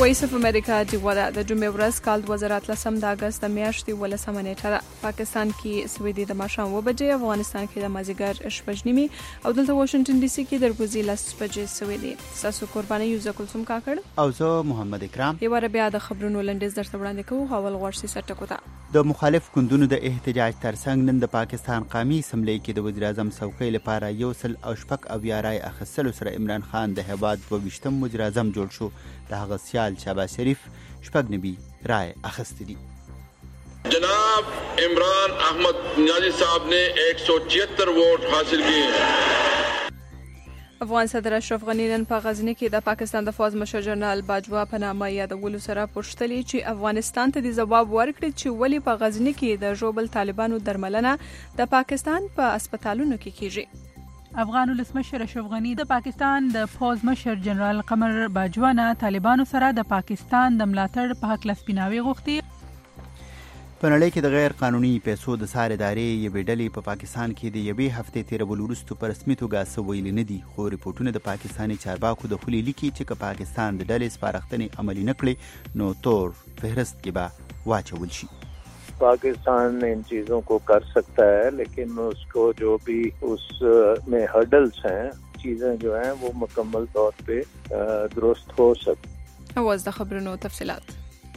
وایس اف امریکا دیوه د جمعې ورځ کال 2013 د اگست د میاشتې 18 نیټه ده. پاکستان کې سویدي د ماښام 9 بجې، افغانستان کې د مازیګر 8:30 او دلته واشنگټن ډي سي کې د ورځې 10 بجې سویدي. تاسو قرباني یو ځکلسم کاکړ او زه محمد اکرام. یو بیا د خبرونو لنډیز درته وړاندې کوو. اول غوښتي سټکو ته د مخالف ګوندونو د احتجاج ترڅنګ نن د پاکستان قومي اسمبلی کې د وزیر اعظم څوکۍ لپاره 108 رای اخیستلو سره عمران خان د هیواد 22م وزیر اعظم جوړ شو. د هغه سیال شهباز شریف 90 رای اخیستې دي. جناب عمران احمد نیازی صاحب نے 176 ووٹ حاصل کیے. افغان صدر اشرف غنی نن په غزنی کې د پاکستان د فوج مشر جنرال باجوا په نامه یادولو سره پوښتلي چې افغانستان ته د جواب ورکړي چې ولی په غزنی کې د ژوبل طالبانو درملنه د پاکستان په هسپتالونو کې کیږي. افغان ولسمشر اشرف غنی د پاکستان د فوج مشر جنرال قمر باجوا نه طالبانو سره د پاکستان د ملاتړ په حق لسپیناوي غوښتي. په نړۍ کې د غیر قانوني پیسو د څار ادارې یوې ډلې په پاکستان کې د یوې هفتې تیرولو وروسته په رسمي توګه څه ویلي نه دي، خو ریپورټونه د پاکستاني چارواکو د خولې لیکي چې که پاکستان د ډلې سپارښتنې عملي نه کړي نو تور فهرست کې به واچول شي. पाकिस्तान इन चीज़ों को कर सकता है, लेकिन उसको जो भी उस में हर्डल्स हैं, चीज़ें जो हैं वो मुकम्मल तौर पे दुरुस्त हो सकती. आवाज़ द खबरों तफसीलात.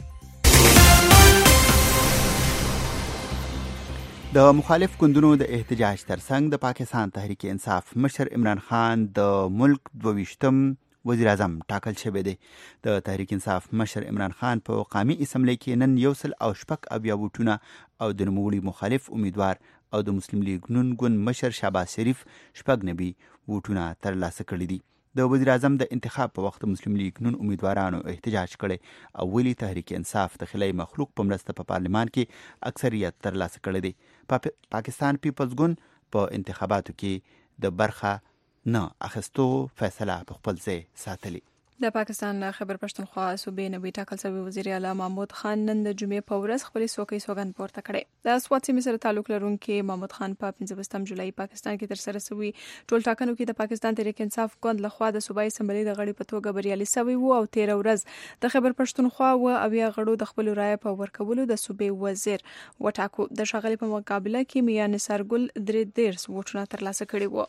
د مخالف ګوندونو د احتجاج ترڅنګ د پاکستان تحریک انصاف مشر عمران خان د ملک 22م وزیر اعظم ټاکل شوی دی. د تحریک انصاف مشر عمران خان په قومي اسمبلی کې نن 108 ووټونه او د نوموړي مخالف امیدوار او د مسلم لیگ نون ګوند مشر شهباز شریف 90 ووټونه ترلاسه کړي دي. د وزیر اعظم د انتخاب په وخت مسلم لیگ نون امیدوارانو احتجاج کړي او ویلي تحریک انصاف د خلای مخلوق په مرسته په پارلمان کې اکثریت ترلاسه کړي دي. پاکستان پیپلز ګوند په انتخاباتو کې د برخه نه اخستو فیصله په خپل ځای ساتلی. د پاکستان خیبر پښتونخوا صوبې نوي ټاکل شوی وزیر اعلی محمود خان نن د جمعې په ورځ خپل سوګند پورته کړي. د اسوات سیمې سره تعلق لرونکي محمود خان په 15 جولای پاکستان کې تر سره شوی ټول ټاکنو کې د پاکستان تحریک انصاف ګوند لخوا د صوبایي اسمبلی د غړي په توګه بریالي شوی وو او 13 ورځ د خیبر پښتونخوا او اویا غړو د خپل رائے په ورکولو د صوبې وزیر وټاکو. د شغلې په مقابله کې میا نثارګل 3 ووټونه ترلاسه کړي وو.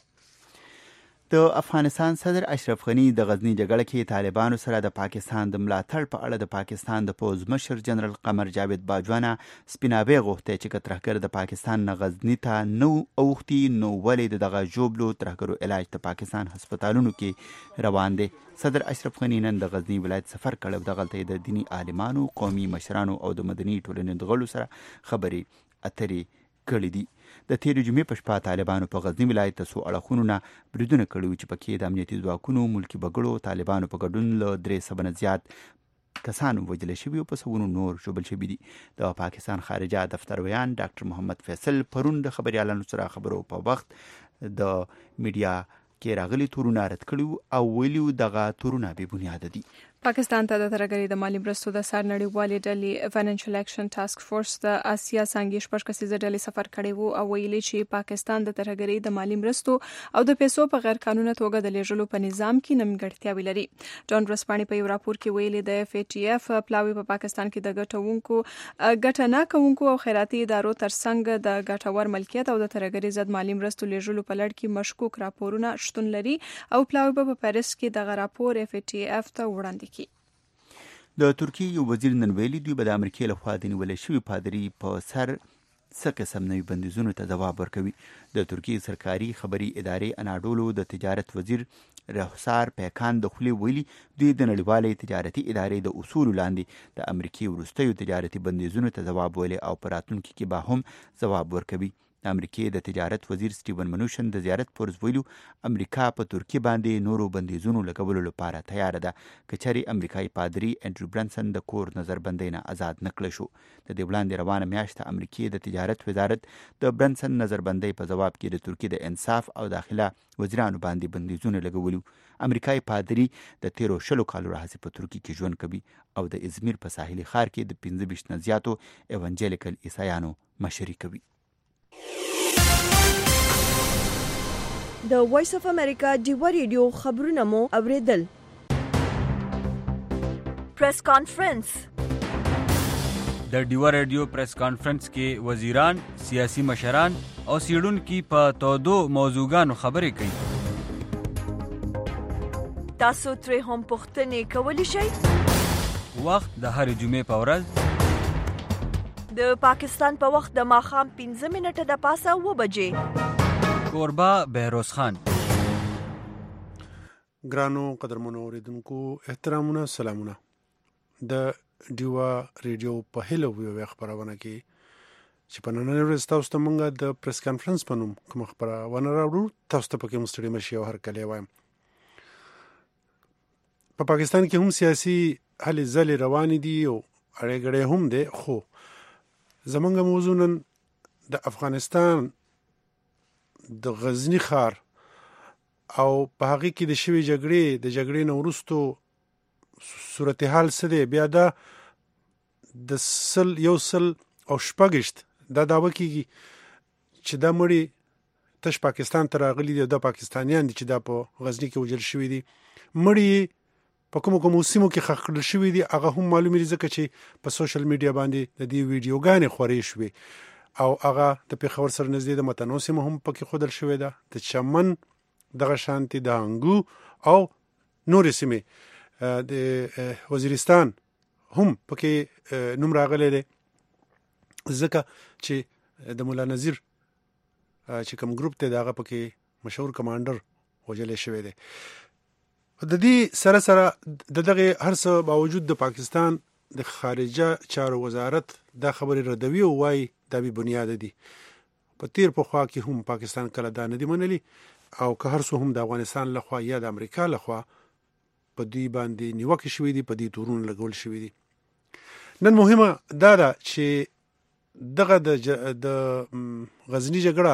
د افغانستان صدر اشرف غنی د غزنی جګړه کې طالبانو سره د پاکستان د ملاتړ په اړه د پاکستان د فوج مشر جنرال قمر جاوید باجوا نه سپیناوي غوښتي چې ترهګر د پاکستان نه غزنی ته نو اوختي نو ولې دغه جوبلو ترهګرو علاج ته پاکستان هسپتالونو کې روان دي. صدر اشرف غنی نن د غزنی ولایت سفر کړو. د غلطۍ د دینی عالمانو، قومي مشرانو او د مدني ټولنې د غړو سره خبرې اترې کړې دي. د تیر جمعې په شپه طالبانو په غزنی ولایت ته څو اړخونو نه بریدونه کړي چې پکې د امنیتي ځواکونو، ملکي بګړو، طالبانو په ګډون له 300 نه زیات کسانو وژل شوي او په سوونو نور ژوبل شوي دي. د پاکستان خارجه دفتر ویان ډاکټر محمد فیصل پرون د خبريالانو سره خبرو په وخت د میډیا کې راغلي تورونه رد کړي او ویلي دغه تورونه بې بنیاده دي. پاکستان ته د ترهګرۍ د مالی مرستو د سر نړیوالې ډلې فاینانشل اکشن ټاسک فورس د آسیا څانګې 6 کسیزه ډلې سفر کړی وو او ویلي چې پاکستان د ترهګرۍ د مالی مرستو او د پیسو په غیر قانوني توګه د لیږلو په نظام کې نیمګړتیاوې لري. جان رسپاني په یو راپور کې ویلي د اف ای ټی اف پلاوی په پاکستان کې د ګټه نه کوونکو او خیراتي ادارو ترڅنګ د ګټور ملکیت او د ترهګرۍ ضد مالی مرستو لیږلو په لړ کې مشکوک راپورونه شتون لري او پلاوی په پاریس کې دغه راپور اف ای ټی اف ته وړاندې کړي. د ترکیې یو وزیر نن ویلي دوی به د امریکې لخوا د نیولې شوي پادري په سر څه قسم نوي بندیزونو ته ځواب ورکوي. د ترکیې سرکاري خبري ادارې اناډولو د تجارت وزیر رحسار پیکان د خولې ویلي دوی د نړیوالې تجارتي ادارې د اصولو لاندې د امریکې وروستیو تجارتي بندیزونو ته ځواب ویلي او په راتلونکي کې به هم ځواب ورکوي. د امریکې د تجارت وزیر سټیون منوشن د زیارت پرز ویلو امریکا په ترکیه باندې نورو بندیزونو لګولو لپاره تیار ده که چېرې امریکایي پادري انډریو برنسن د کور نظربندۍ نه آزاد نکړل شو. د دې وړاندې روانه میاشت امریکې د تجارت وزارت د برنسن نظربندۍ په جواب کې د ترکیې د انصاف او داخله وزیرانو باندې بندیزونه لګولو. امریکایي پادري د 13 کالو راهیسې په ترکیه کې ژوند کوي او د ازمیر په ساحلي ښار کې د 15 نه زیاتو ایوانجلیکل عیسایانو مشري کوي. د وایس اف امریکا ډیو ریډیو خبرونه مو اوریدل. پریس کانفرنس. د ډیوا ریډیو پریس کانفرنس کې وزیران، سیاسي مشران او څېړونکي په تودو موضوعګانو خبرې کوي. تاسو ترې هم پوښتنې کولی شئ. وخت د هرې جمعې په ورځ د پاکستان په وخت د ماښام 15 منټه د پاسه 7 بجې. کوربه بهروز خان. ګرانو قدرمنو اوریدونکو احترامونه، سلامونه. د ډیوا ریډیو په هلو ویو خبرونه کې چې په نننۍ ورځ تاسو ته مونږ د پریس کانفرنس په نوم کوم خبرونه راوړو، تاسو ته پکې مستړي مشي او هر کله وایم. په پاکستان کې هم سیاسي هلې ځلې روانې دي او اړې ګړې هم دي، خو زمونږ موضوع نن د افغانستان د غزنی ښار او په هغه کې د شوی جګړې نه وروسته صورتحال څه دی. بیا دا د یو سل او شپږشت دا دعوه کیږي چې دا مړي تش پاکستان ته راغلي دي، د پاکستانیان دي چې دا په غزنی کې وژل شوي دي. مړي په کومو سیمو کې ښخ کړل شوي دي، هغه هم معلومه دي ځکه چې په سوشل میډیا باندې د دې ویډیوګانې خورې شوې او هغه د پیښور سره نږدې د متنو سیمه هم پکې ښودل شوې ده، د چمن دغه شانتي د انګو او نورې سیمې، د وزیرستان هم پکې نوم راغلی دی ځکه چې د مولا نذیر چې کوم ګروپ ته دغه پکې مشهور کمانډر وژل شوی دی. د دې سره د دغه هر څه باوجود د پاکستان د خارجه چارو وزارت دا خبرې ردوي او وايي دا به بنیاد دي. په تیر په خوا کې هم پاکستان کله دا نه دی منلي او که هر څو هم د افغانستان لخوا یا د امریکا لخوا په دې باندې نیوکه شوې دي، په دې تورونه لګول شوې دي. نن مهمه دا ده چې دغه د غزنی جګړه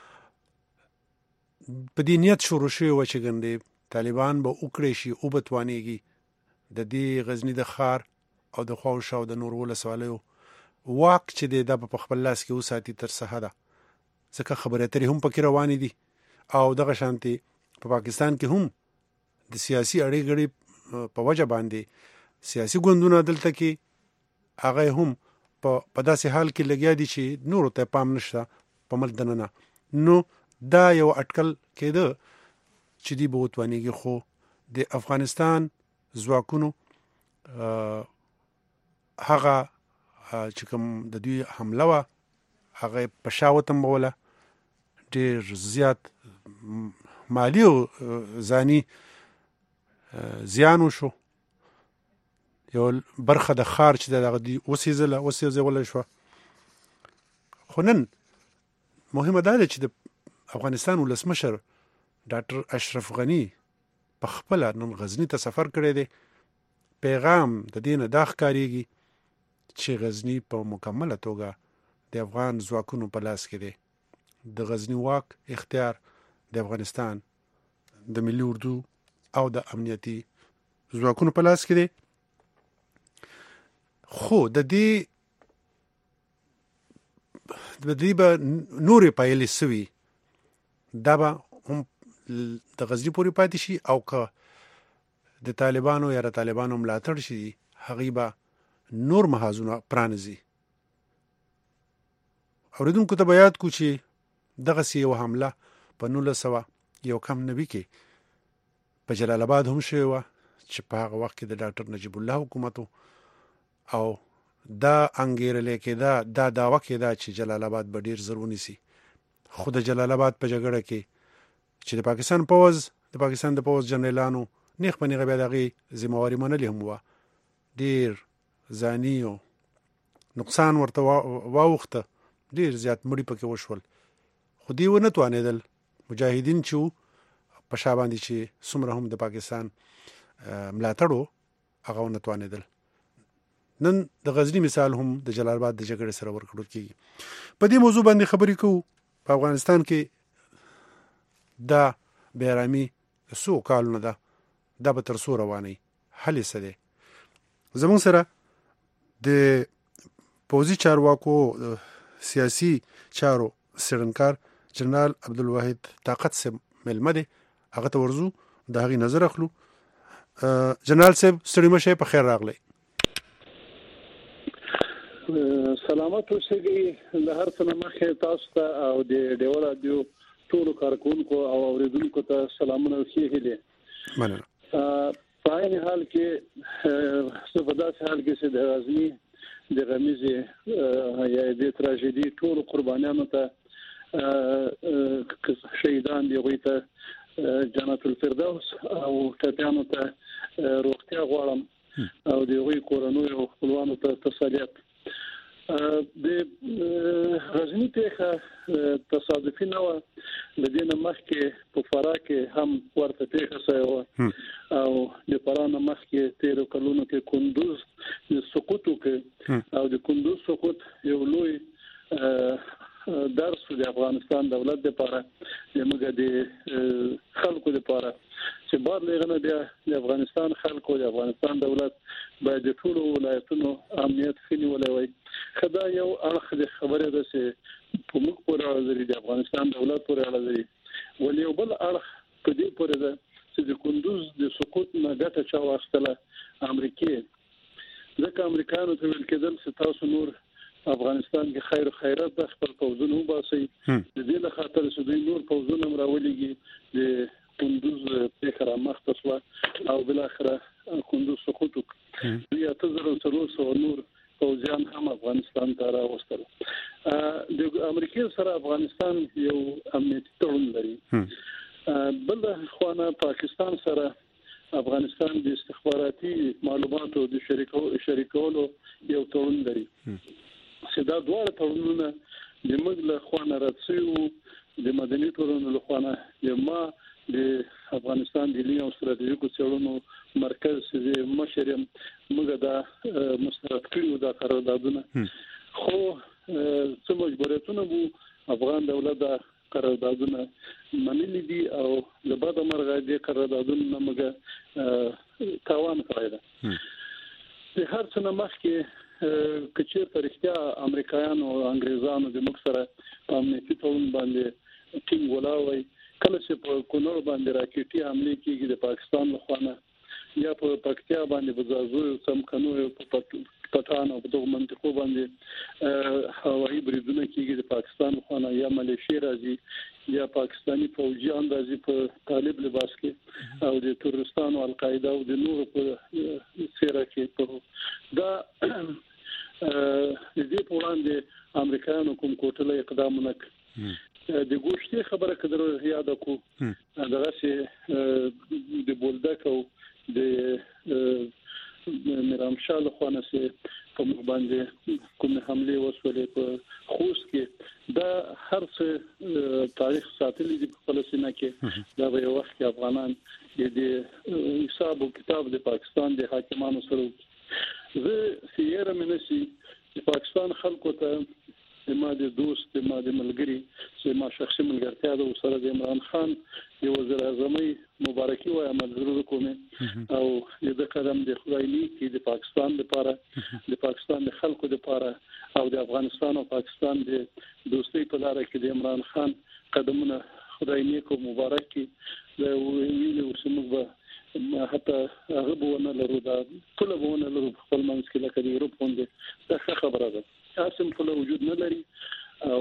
په دې نیت شروع شوې و چې ګندې طالبان به وکړي شي او بتوانيږي د دې غزنی د ښار او د خواوشا او د نور ولسوالیو واک چې د په خپل لاس کې وساتي تر څه ده، ځکه خبرې اترې هم پکې روانې دي او دغه شانتي په پاکستان کې هم د سیاسي اړې ګړې په وجه باندې سیاسي ګوندونه دلته کې هغه هم په داسې حال کې لګیا دي چې نورو ته پام نشته په مل دننه. نو دا یو اټکل کېده چې دی به وتوانیږي، خو د افغانستان ځواکونو هغه چې کوم د دوی حمله وه هغه په شا وتمبوله، ډېر زیات مالی او ځاني زیان وشو. یو برخه د ښار چې دغه دی وسېزوله شوه. خو نن مهمه دا ده چې د افغانستان ولسمشر ډاکټر اشرف غني په خپله نن غزني ته سفر کړی دی. پیغام د دې نه دا ښکارېږي چې غزني په مکمله توګه د افغان ځواکونو په لاس کې دی. د غزني واک اختیار د افغانستان د ملي اردو او د امنیتي ځواکونو په لاس کې دی. خو د دې به نورې پایلې سوي، دا به هم د غزني پورې پاتې شي او که د طالبانو یا د طالبانو ملاتړ شي هغې به نور محاذونه پرانځي. اوریدونکو ته به یاد کو چې دغسې یو حمله په 1991 کې په جلال آباد هم شوې وه چې په هغه وخت کې د ډاکټر نجیب الله حکومت او دا انګیرلې کېده، دا دعوه کېده چې جلال آباد به ډېر زر ونیسي. خو د جلال آباد په جګړه کې چې د پاکستان د پوځ جنرالانو نیغ په نیغه بیا د هغې ذمهواري منلې هم وه، ډېر ځاني او نقصان ورته واوښته، ډېر زیات مړي پکې وشول. خو دوی ونه توانېدل، مجاهدین چې وو په شا باندې چې څومره هم د پاکستان ملاتړ و هغه ونه توانېدل. نن د غزني مثال هم د جلال آباد د جګړې سره ورکړل کېږي. په دې موضوع باندې خبرې کوو. په افغانستان کې دا بېرامي څو کالونه ده، دا به تر څو رواني حل یې څه دی؟ زموږ سره د پوځي چارواکو سیاسي چارو څېړنکار جنرال عبدالواحد طاقت صاحب مېلمه دی، هغه ته ورځو د هغې نظر اخلو. جنرال صاحب ستړي مه شئ، په خیر راغلی. سلامت اوسئ. له هر څه مخکې تاسو ته او د ډیو رادیو ټول کارکونکو او اوریدونکو ته سلامونه او ښه هیله. مننه. په عین حال کې څه په داسې حال کې چې د غزنی د غمیزه یا د تراژیدي ټول قربانیانو ته شهیدان دی غوي ته جنت الفردوس او ټپیانو ته روغتیا غواړم او د غوي کورونو او خپلوانو ته تسلیت. د غزنی ته تصادفي نه و، د دې نه مخکې په فراه کې هم ورته پیښه شوې و او د فراه نه مخکې 13 کلونو کې کندوز د سقوط وکړ او د کندوز سقوط یو لوی درس د افغانستان دولت لپاره زموږ د خلکو لپاره چې بار لغنه د افغانستان خلکو د افغانستان دولت باید د ټولو ولایتونو امنیت خني ولوي. خدا یو اړخ د خبره ده چې په موږ پورې اړه د افغانستان دولت پورې اړه لري، ولې یو بل اړخ په دې پورې ده چې د کندوز د سقوط نه ګټه چا واخیستله امریکای. ځکه امریکایانو ته ویل کېدل چې تاسو نور افغانستان کې خیر او خیرات د خپل پوځونو وباسي، د دې له خاطر چې دوی نور پوځونه راولېږي د کندوز په خره مخته شو او بل اخره کندوز سقوط وکړ. یا تزرو نور پوځیان هم افغانستان ته راوستل. د امریکای سره افغانستان یو امنیتي تړون لري. بل خوانه پاکستان سره افغانستان د استخباراتي معلوماتو د شریکولو یو تړون لري. دا دواړه تړونونه د موږ له خوانه راځي، د مدني تړون له خوانه د د افغانستان د لینیو ستراتیژیکو څېړنو مرکز چې مشرم موږ دا مسترد کړو دا قراردادونه، خو څه مجبوریتونه وو افغان دولت دا قراردادونه منلي دي او له بعد مرغه دې قراردادونه موږ تاوان کړی ده. د هر څه نه مخکې کچیر ترختیا امریکایانو او انګریزانو د موږ سره په امنیتي تړون باندې ټینګ ولاوي. کله چې په کونړ باندې راکېټي حمله کیږي د پاکستان لخوا یا په پکتیا باندې بزازو سمکنو په پټان او په دغه منطقو باندې هوایي بریدونه کیږي د پاکستان لخوا یا ملیشیا راځي یا پاکستانی فوجیان راځي په طالب لباس کې او د تورستان او القاعده او د نور په سیره کې په دا دې په وړاندې امریکایانو کوم کوټله اقدام وکړ. د ګوشتي خبره کړو یاد کو دغه چې د بولدک او د میرامشال خوانه سي په باندې کوم حمله وسولې په خوست کې دا هر څه تاریخ ساتلی دی په فلسطین کې دا به وخت کې افغانان د حساب او کتاب د پاکستان د حاکمانو سره زه سیاره منسي د پاکستان خلکو ته د ما د دوست د ما د ملګری چې ما شخصي ملګرتیا ده سره د عمران خان د وزیر اعظمي مبارکي وایم ضرور کوم او د قدم د خدای نیکی د پاکستان لپاره د پاکستان د خلکو لپاره او د افغانستان او پاکستان د دوستۍ په لار کې د عمران خان قدمونه خدای نیکو مبارکي د ویلو سمغه حتی هغه بونه لرو دا ټول بونه لرو خپل منځ کې لکه د یورپ باندې دا خبره ده اسم په وجود نه لري او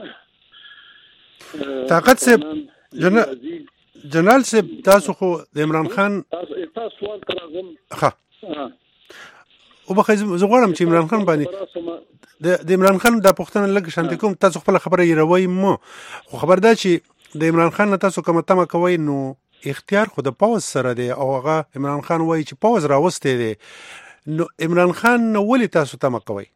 طاقت سے جنرال سے تاسو خو د عمران خان تاسو سوال کوم ها او بخې زغړم چې عمران خان باندې د عمران خان د پښتنه لګ شانت کوم تاسو خپل خبره یې روي مو خو خبر ده چې د عمران خان تاسو کومه تمه کوي نو اختیار خو د پاوز سره دی او هغه عمران خان وایي چې پاوز راوستي دی نو عمران خان ولې تاسو تمه کوي؟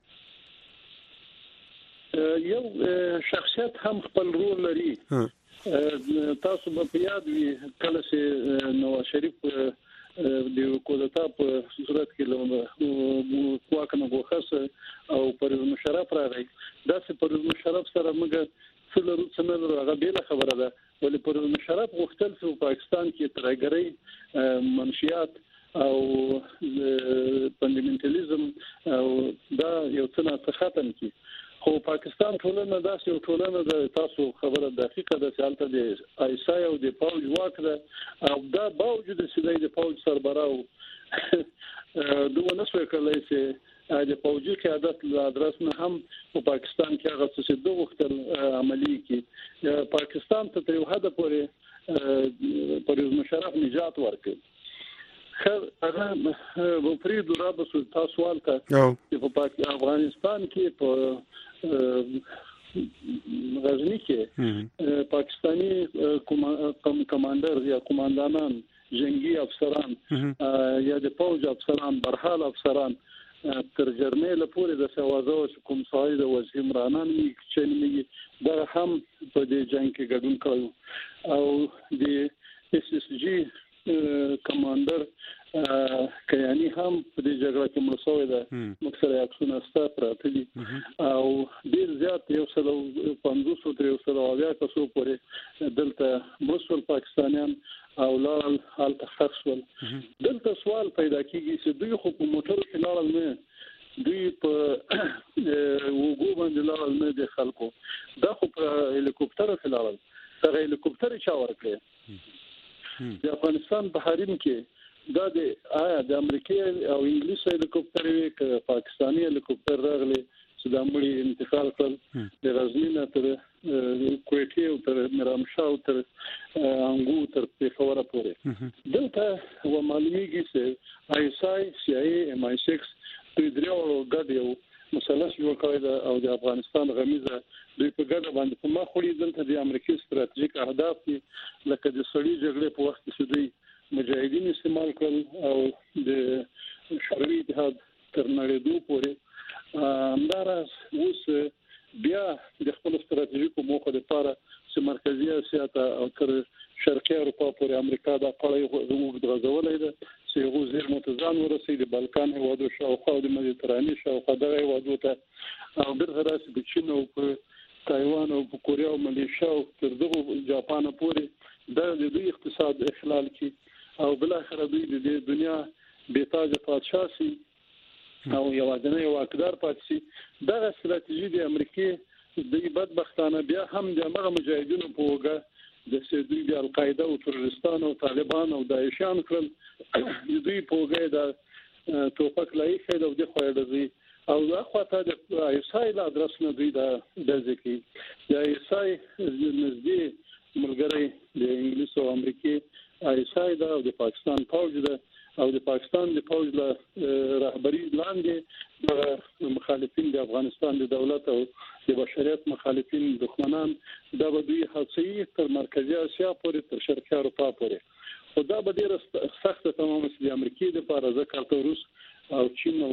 یو شخصیت هم خپل رول لري. تاسو په یاد وي کله چې نواز شریف د کودتا په صورت کې واکنه غوښه او پرویز مشرف راغی دا چې پرویز مشرف سره موږ څلورو څنګه هغه بیل خبره ده ولې پرویز مشرف غوښتل چې پاکستان کې ترګری منشيات او فندامنټالیزم او دا یو څه ختم کی خو پاکستان ټولنه داسې یو ټولنه ده تاسو خبره دقیقه ده چې حالت د ایسای او د پاوج واک ده او دا باوجود چې د پاوج سربراو دوه نسوي کولای چې د فوجي قیادت له ادرس نه هم په پاکستان کې هغه څه د وختل عملی کې پاکستان ته یو هدف پورې پرویز مشرف نجات ورکړ. خیر هغه وفرید رابط تاسو سوال کا چې په افغانستان کې په غزنی کې پاکستانی کمانډر یا کمانډانان جنگي افسران یا د فوج افسران برحال افسران تر جرنیل پورې د سوازو کوم سوای د وزیر عمران چې دا هم په دې جنگ کې ګډون کړو او د اس اس جی کمانډر کيانی هم په دې جګړه کې مرسوي ده مکسره اکسونه ستاسو راځي او ډیر زیات 150 تر 180 کسو پورې دلته مسول پاکستانیان او لال حال تخصول دلته سوال پیدا کیږي چې دوی خو په موټر کې لاړل نه دوی په وګو باندې لاړل نه د خلکو دا خو په هلیکوپټر کې لاړل دا هلیکوپټر چا ورکړي د افغانستان په حریم کې دا د امریکای او انګلیس هلیکوپټر وی ک پاکستانی هلیکوپټر راغلي چې د امړي انتقال کړل د غزنی تر کوټي او تر مرامشاه تر انګو تر پیښور پورې دلته و معلومیږي چې آی سی آی ام آی 6 د دریو ګډ یو مثلث جوړ کړی او د افغانستان غمیزه دوی په ګډه باندې په مخوري دلته د امریکای ستراتیژیک اهداف لکه د سړي جګړې په وخت کې دوی مجاهدین استعمال کړل او د شوروي اتحاد تر نړیدو پورې همداراز اوس بیا د خپل ستراتیژیکو موخو لپاره چې مرکزی اسیا ته او تر شرقي اروپا پورې امریکا د قړې غوډغځولې ده چې هغه زیر متزان ورسېد د بالکان هوادو شاوخوا د مدیترانې شاوخوا د هوادو ته او برخه راځي د چین او په تایوان او په کوریا او ملیشیا او تر دغه جاپان پورې د دوی اقتصاد اخلال کی او بل اخر دوی د دنیا بیتاج پادشاهي او یوازینی واکدار پاتې دا ستراتیژي د امریکای د بدبختانه بیا هم د هغه مجاهدینو په وګه د سیدی د القاعده او تروریستان او طالبان او داعشان کړل دوی په وګه د توپک لای خید او د خوړځي او دا خواته د ایسای لا ادرس نه دوی د ځکه د ایسای نږدې ملګری د انګلیس او امریکای ایسای دا او د پاکستان فوج ده او د پاکستان د فوج له رهبری لاندې د مخالفین د افغانستان د دولت او د بشریت مخالفین دښمنان دا به دوی حساسي تر مرکزی اسیا پورې تر شرقي اروپا پورې خو دا به ډیره سخته تمام د امریکای د لپاره ځکه روس او چین او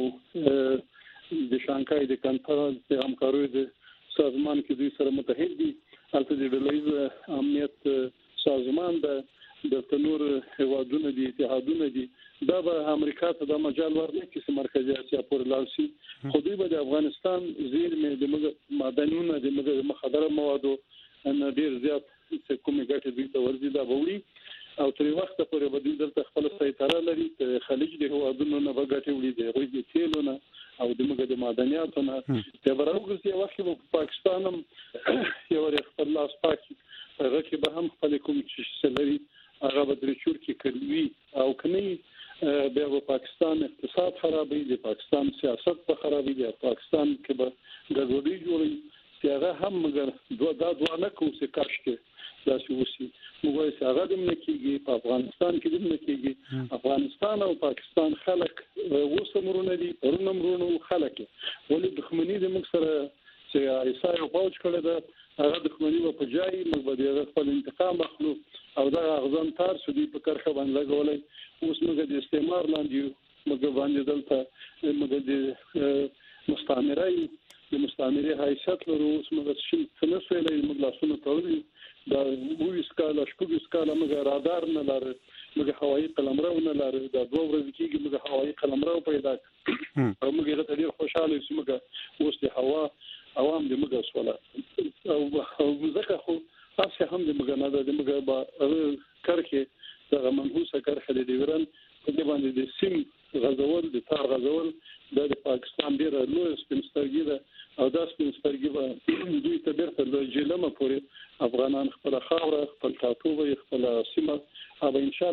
د شانګهای د کنفرانس د همکارۍ د سازمان کې دوی سره متحد دي البته د ډلهیز امنیت سازمان د تنور هوادونه دي اتحادونه دي دا به امریکا ته د مجال ورنه چې مرکزی اسیا پورې لاړ شي خو دوی به د افغانستان زیرمې د معدنونو د مخدره موادو ان ډیر زیات کومې ګټې دوی ته ورځي دا وړي او تر وخت پورې به دوی دلته خپل سیطره لري خلیج د هوادونو نه وګټي وړي د غوي د تیلونه او د موږ د معدنیاتو نه د براوګرځي وخت په پاکستان هم یو خپل لاس پاکي هغه کې به هم خپل کوم چې سلري هغه به درې چور کې کوي او کني بیا په پاکستان اقتصاد خرابوي د پاکستان سیاست په خرابوي د پاکستان کې به ګډوډي جوړي چې هغه هم مګر دوه نه کوي چې کاش کې دا شوسي موږ یې هغه د ملکیږي په افغانستان کې د ملکیږي افغانستان او پاکستان خلک وسمرونه دي پرونمرونه خلک ولې دښمنی د موږ سره چې ایسای او پوج کړل دا هغه دښمنی په ځای موږ به د خپل انتقام اخلو او دا غزان تار شدي په کرخه باندې لګولای اوس موږ د استعمار لاندې موږ باندې دلته موږ د مستعمرای د مستعمري حیثیت لرو اوس موږ څه سویلې موږ لاسونه تړلي دا وې سکاله شپږ سکاله موږ رادار نه لرو موږ هوایي قلمرو نه لرو دا دوه ورځې کېږي موږ هوایي قلمرو پیدا او موږ ته ډیر خوشاله یو موږ اوس د هوا عوام د موږ سواله او ځکه خو تاسو هم د موږ نه د موږ با کرکه د منحوسه کرخه د ډیورن په دې باندې د سیم غزول د تار غزول د پاکستان ډیر لوی سپینسترګي ده او دا سپینسترګي به دوی ته بیرته د جیلمه پورې افغانان خپل خاوره خپل ټاټوبه خپل سیمه او ان شاء الله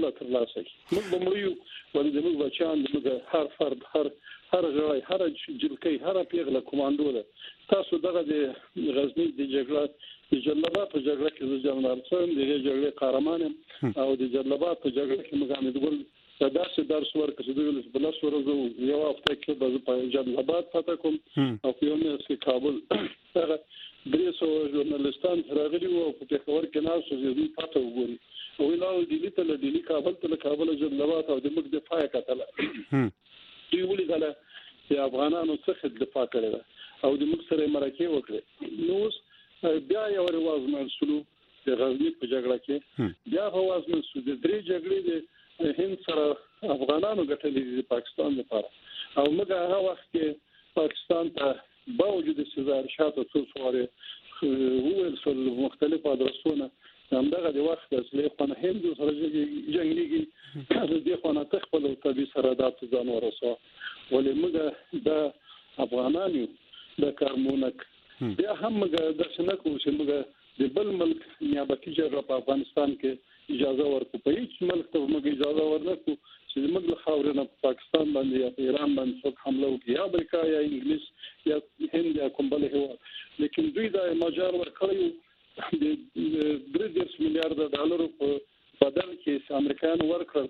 ولا ترلاسه موږ به مړیو ولې موږ بچان موږ هر فرد هر غړی هر جلکی هر پیغله کمانډو ده تاسو دغه د غزنی د جلبات په جګړه کې د جنرال سم د جګړې قهرمان او د جلبات په جګړه کې مګامد ګل دا داسې درس ورکړ چې دوی بل څه ورځو یو هفته کې به په جلبات پاتې کوم او په یو نه چې کابل هغه دریسو ژورنالستان راغلي وو په پېښور کې ناس چې پاتې وګوري او ویلاو دلی ته دلی کابل جلبات او د موږ دفاع کتله دوی ولیدله چې افغانانو څخه دفاع کړې او د موږ سره مرکه وکړه نو بیا یو رواز منسلو د غزنی په جګړه کې بیا رواز منسلو د درې جګړې د هند سره افغانانو ګټلې د پاکستان لپاره او موږ هغه وخت کې پاکستان ته باوجود سزار شاته څو سواره وویل سول مختلف ادرسونه همدغه د وخت اصلي خو هند سره جنگيږي د خو نه تخپل طبي سرادات ځان ورسو ولې موږ د افغانانو د کارمونک بیا هم موږ د شنکو چې موږ د بل ملک نیابتي جګړه په افغانستان کې اجازه ورکو په هیڅ ملک ته موږ اجازه ورنکو چې موږ له خاورې په پاکستان باندې یا په ایران باندې څوک حمله وکړي یا امریکا یا انګلیس یا هند یا کوم بل هیواد لیکن دوی دا مجال ورکړی د 3 میلیارډ ډالر په بدل کې امریکایان ورکړل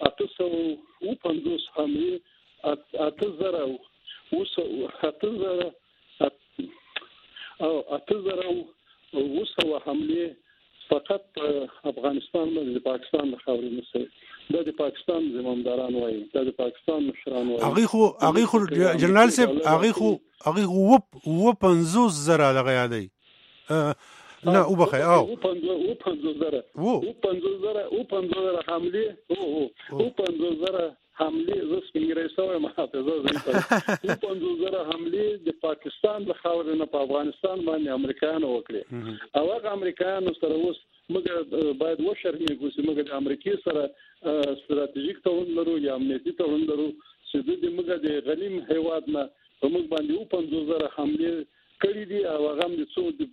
850 حمله 8,000 حمله فقط افغانستان باندې پاکستان خاورې نسوي دا د پاکستان زمامداران وایي دا د پاکستان مشران وایي هغه خو جنرال صاحب هغه 50,000 لغه یادای نه او بخیر او 50,000 حمله زس انګریساوي محافظه زې 50,000 حمله د پاکستان د خاورې نه په افغانستان باندې امریکایانو وکړي او هغه امریکایانو سره اوس موږ باید وشرحېږو چې موږ د امریکای سره ستراتیژیک تړون لرو یا امنیتي تړون لرو چې د موږ د غنیم هیواد نه په موږ باندې 50,000 حمله کړي دي او هغه د څو د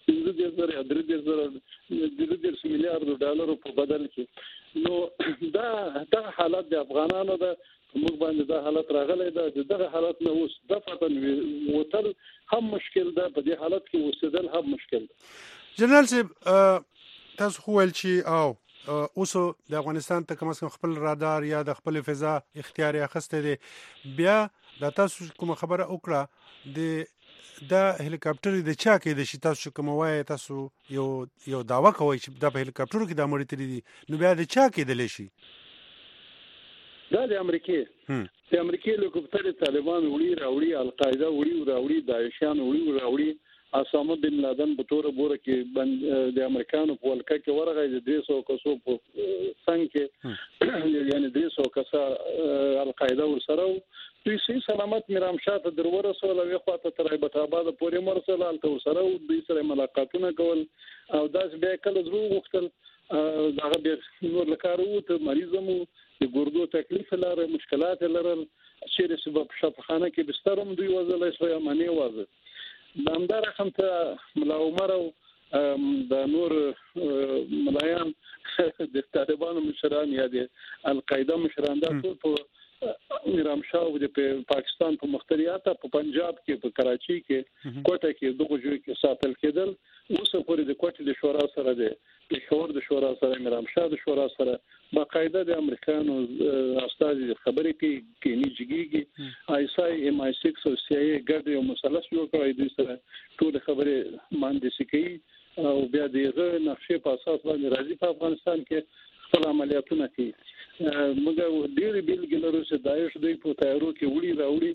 3 میلیارډ ډالر په بدل کې نو دا حالت د افغانانو د موږ باندې دا حالت راغلی دا دغه حالت نه اوس د فتن وتل هم مشکل ده په دې حالت کې اوسېدل هم مشکل ده جنرال صاحب تاسو خو ول چې او اوس د افغانستان ته کوم خپل رادار یا د خپل فضا اختیار اخسته دي بیا د تاسو کوم خبره وکړه د هلیکاپټر د چا کې د شي تاسو کوم وای تاسو یو داوا کوي چې د هلیکاپټر کې د مړی تری دي نو بیا د چا کې د لشي دا د امریکای هلیکاپټر طالبان وړي القاعده وړي داعشان وړي اسامه بن لادن په تور بوره کې د امریکانو په ولکه کې ورغی د 200 کسو په څنګه کې یعنی 200 کسا القاعده ورسره دوی سي سلامت میرام شاته درور رسول او خواته تر ایبت آباد پورې مرسل الته ورسره دوی سره ملاقاتونه کول او داس بیا کله زرو وختل دغه به نور لکارو ته مریضمو د ګردو تکلیف لري مشکلات لري چې سبب شفاخانه کې بسترم دوی وزل شوی معنی وازه دامدار رقم ته ملا عمر او د نور ملایان د طالبانو مشران یا د القاعده مشران دا ټول په میرام شاه د پاکستان په مختلفات په پنجاب کې په کراچي کې کوټه کې دغه ځای کې ساتل کېدل اوس پورې د کوټه د شورا سره د پېښور د شورا سره میرام شاه د شورا سره باقاعده د امریکانو استاد خبرې کې نیجیږي آی 6 او سی ای ګډ یو مثلث جوړ کړی دی سره ټول خبرې مهندسي کوي او بیا دغه نقشې په اساس باندې راځي په افغانستان کې خپل عملیاتونه کوي موږ ډېر بیلګې لرو چې داعش دوی په تیارو کې وړي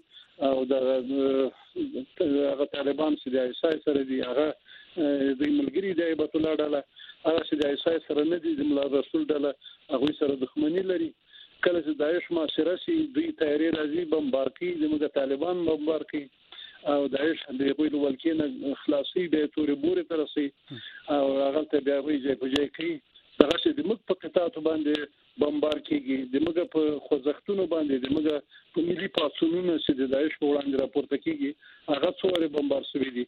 او هغه طالبان چې د ایسای سره دي هغه د ملګری د ایبت الله ډاله هغه چې د ایسای سره نه دي د مولا رسول ډاله هغه سره دښمنی لري کله چې داعش معاشره سي دوی تیاری راځي بمبار کوي د موږ طالبان بمبار کوي او داعش د یوې ولکې خلاصي به تورې بورې ترسي او هغه ته بیا ویځي کوي دغه چې د موږ په قطاعت باندې بمبار کیږي د موږ په خوځښتونو باندې د موږ په ملي پاسونو چې د داعش په وړاندې راپورته کیږي هغه څوره بمبار شوی دي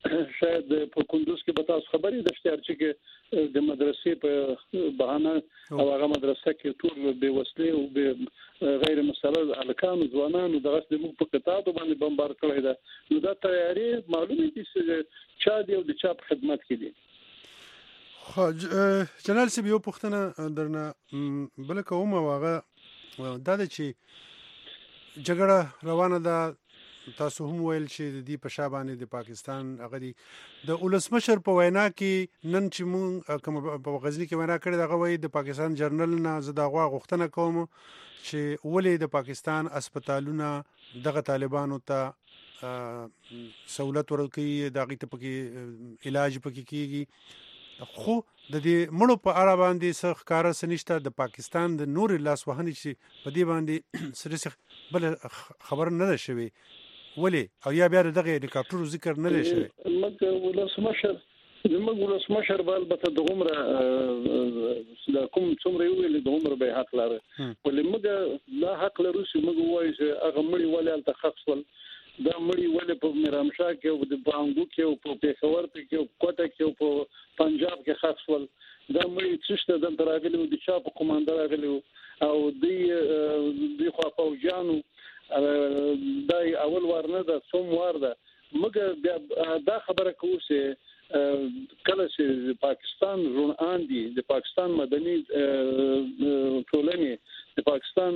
شاید په کندوز کې به تاسو خبرې د اشتهار چې د مدرسې په بهانه او هغه مدرسه کې ټول به وسلې او به غیر مسلط الکان ځوانان دغه د موږ په قطاعت باندې بمبار کړی دا نو دا تیاری معلومه دي چې چا دی او د چا په خدمت کې دي. خو جنرال سی یو پوښتنه درنه بل کوم واغه دا چې جګړه روانه ده تاسو هم ویل چې د دې په شابانه د پاکستان هغه د ولسمشر په وینا کې نن چې مون کوم په غزنی کې وینا کړې دغه وی د پاکستان جرنل نه زداغوا غوښتنه کوم چې ولې د پاکستان هسپتالونه دغه طالبانو ته سہولت ورکړي دغه ته پکې علاج پکې کیږي خو د دې مړو په اړه باندې څه ښکارا سنشته د پاکستان د نور لاس وهنې چې په دې باندې سره بل خبر نه ده شوی ولی او یا بیا دغه هلیکاپټر ذکر نه لشي موږ ولسمشر بل به د عمره د کوم څومره ویل د عمره به حق لري ولې موږ لا حق لرو چې موږ وایو چې هغه مړي ولې التخصص دا مړي ولې په میرامشاه کې او د بانګو کې او په پېښور کې او کوټه کې او په پنجاب کې خاصول دا مړي څه د تراغلي او د چا په کوماندار راغلي او د خو فوجانو دا اول ورنه ده څوم ور ده موږ دا خبره کوو چې کله چې پاکستان روان دي د پاکستان مدني ټولنې د پاکستان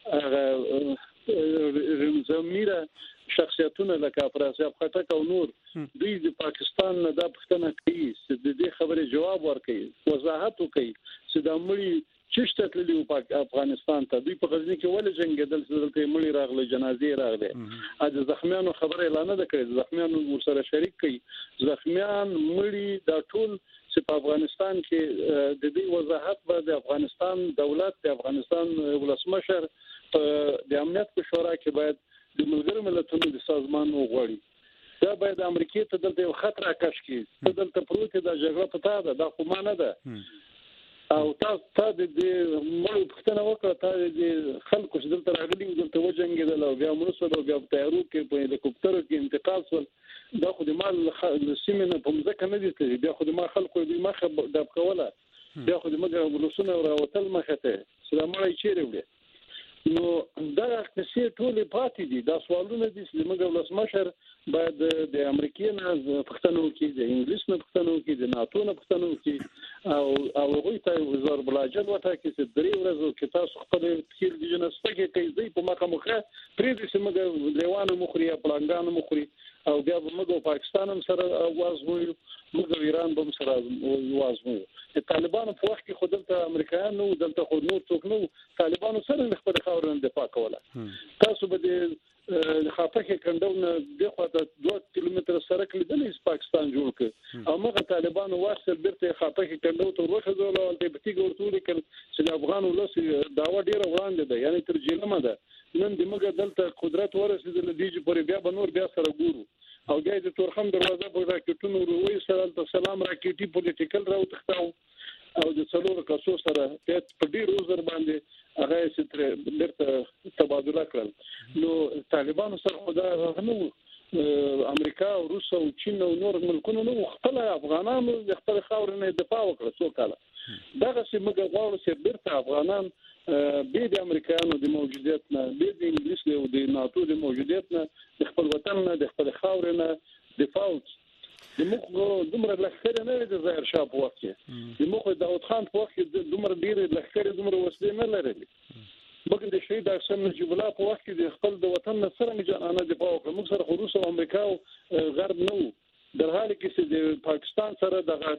زميره شخصیتونه لکه افراسیاب خټک او نور دوی د پاکستان نه د پښتنه کوي چې د دې خبرې جواب ورکړي وضاحت وکړي چې د مړي چشته تللی په افغانستان ته دوی په غزنی کې ولې جنگیدل چې دلته مړي راغلي جنازې راغلي د زخمیانو خبره اعلان نه کړي زخمیانو ورسره شریک کړي زخمیان مړي دا ټول چې په افغانستان کې د دې وضاحت به د افغانستان دولت د افغانستان ولسمشر د امنیت په شورا کې باید د ملګرو ملتونو د سازمان وغوړي دا باید امریکای ته دلته خطر راکش کړي ته دلته پروت د جګړه پتا ده دا خو ما نه ده او تا د مړو پښتنه وکړه تا د خلکو چې دلته راغلي دلته وجنګېدل او بیا مرسل او بیا په تیارو کې په هلیکوپټر کې انتقال شول دا خو د مال سیمه په مځکه نه دي بیا خو د ما خلکو د مخه د کوله بیا خو د مګر ولسونه راوتل مخه ته سلامړی چیرې وړي نو دا څه ټول پاتې دي دا سوالونه دي چې موږ ولسمشر باید د امریکای نه پښتنو کې د انګلیس نه پښتنو کې د ناتو نه پښتنو کې او هغه ته وزیر بلاجل وته کې چې درې ورځې کې تاسو خپل تخیل دي جنسته کې کوي په مخه مخه پرې دې چې موږ لیوانو مخري پلانګانو مخري او بیا موږ پاکستان هم سره आवाज وایو موږ ایران هم سره आवाज وایو د طالبانو په وخت کې خود ته امریکایانو دلته خود نور څوک نو طالبانو سره خپل خاورن دفاع کوله تاسو به د خاطه کندونه دغه 2 کیلومتر سره کلیدل پاکستان جوړ ک او موږ طالبانو واسه برته خاطه کندو ته ورخه زول او د بتی ګورتوري کړ چې افغان ولس داوا ډیره وړاندې ده یعنی تر جنمه ده نن د موږ دلته قدرت ورسېدل دیږي پر بیا بنور بیا سره ګورو او ګای د تورخم دروازه په راکټونو وروي سره سلام راکټي پولیټیکل راو تختاو او د څلور کسو سره په ډیر روزر باندې هغه ستر درته تبادله کړل نو طالبانو سره خدا نو امریکا او روس او چین او نور ملکونو نو خپل افغانانو د خپل خاورې نه دفاع وکړه څو کاله دغه چې موږ غواړو چې بیرته افغانان به د امریکایانو د موجودیت نه به د انګلیس او د ناتو د موجودیت نه د خپل وطن نه د خپل خاورې نه دفاع وکړي د موږ دومره لخر نه د ظاهر شاه په وخت کې د موږ داود خان په وخت کې دومره ډیر لخر دومره وسلې نه لرلې موږ د شهید احسان نجیب الله په وخت کې د خپل د وطن نه سره جانانه دفاع وکړه موږ سره روس او امریکا او غرب نه در حال کې چې د پاکستان سره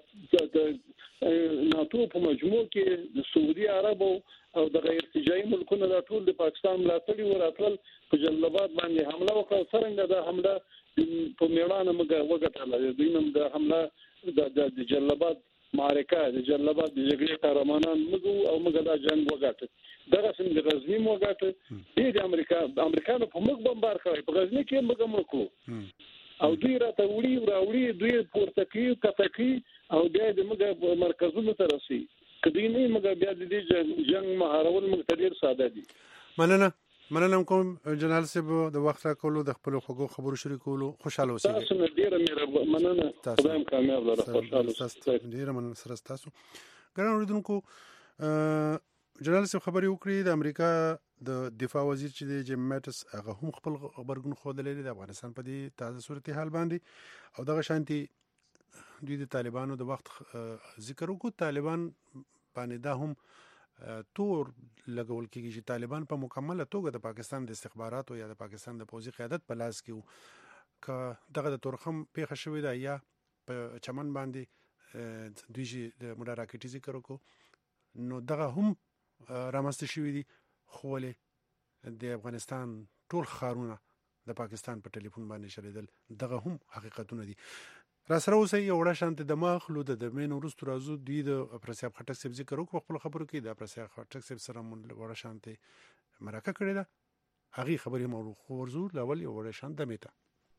د ناتو په مجموع کې د سعودي عربو او د غیر ارتجاعي ملکونو د ټول د پاکستان ملاتړي وراتل په جلالاباد باندې حمله وکړه څنګه د حمله په میړانه موږ وګټل دینم د حمله د جلالاباد معرکه د جلالاباد د جګړې قهرمانان موږ او موږ دا جنگ وګټل دغه څنګه غزنی وګټل د امریکانو په موږ بمبار کړی په غزنی کې موږ مړکو او دوی راته وړي دوی پورته کوي کتکي او بیا د موږ مرکزونو ته رسي کدی نه موږ بیا د دې جنگ مهارول موږ ته ډیر ساده دي مننه مننه کوم جنرال صاحب د وخت راکولو د خپل خوږو خبرو شریکولو خوشاله اوسئ. تاسو نه ډیره مننه. خدای مو کامیاب لره. خوشاله اوسئ. ډیره مننه سره تاسو. ګران اوریدونکو جنرال صاحب خبرې وکړي. د امریکا د دفاع وزیر چې دی جیم میټس هغه هم خپل خبرګون ښودلی دی د افغانستان په دې تازه صورتحال باندې او دغه شانتي دوی د طالبانو د وخت ذکر وکړو. طالبان باندې دا هم تور لګول کېږي چې طالبان په مکمله توګه د پاکستان د استخباراتو یا د پاکستان د پوځي قیادت په لاس کې وو. که دغه د تورخم پیښه شوې ده یا په چمن باندې دوی چې د موډا راکټي ذکر وکړو نو دغه هم رامنځته شوي دي، خو ولې د افغانستان ټول ښارونه د پاکستان په ټلیفون باندې شړېدل دغه هم حقیقتونه دي. را سره اوسئ یو وړه شانتې د مخلو د مین وروستو راځو. دوی د افراسیاب خټک صاحب ذکر وکړو خپل خبرو کې. د افراسیاب خټک صاحب سره مونږ وړه شانتې مرکه کړې ده، هغې خبرې مو ورځو. لاول یو وړه شانت دمې ته.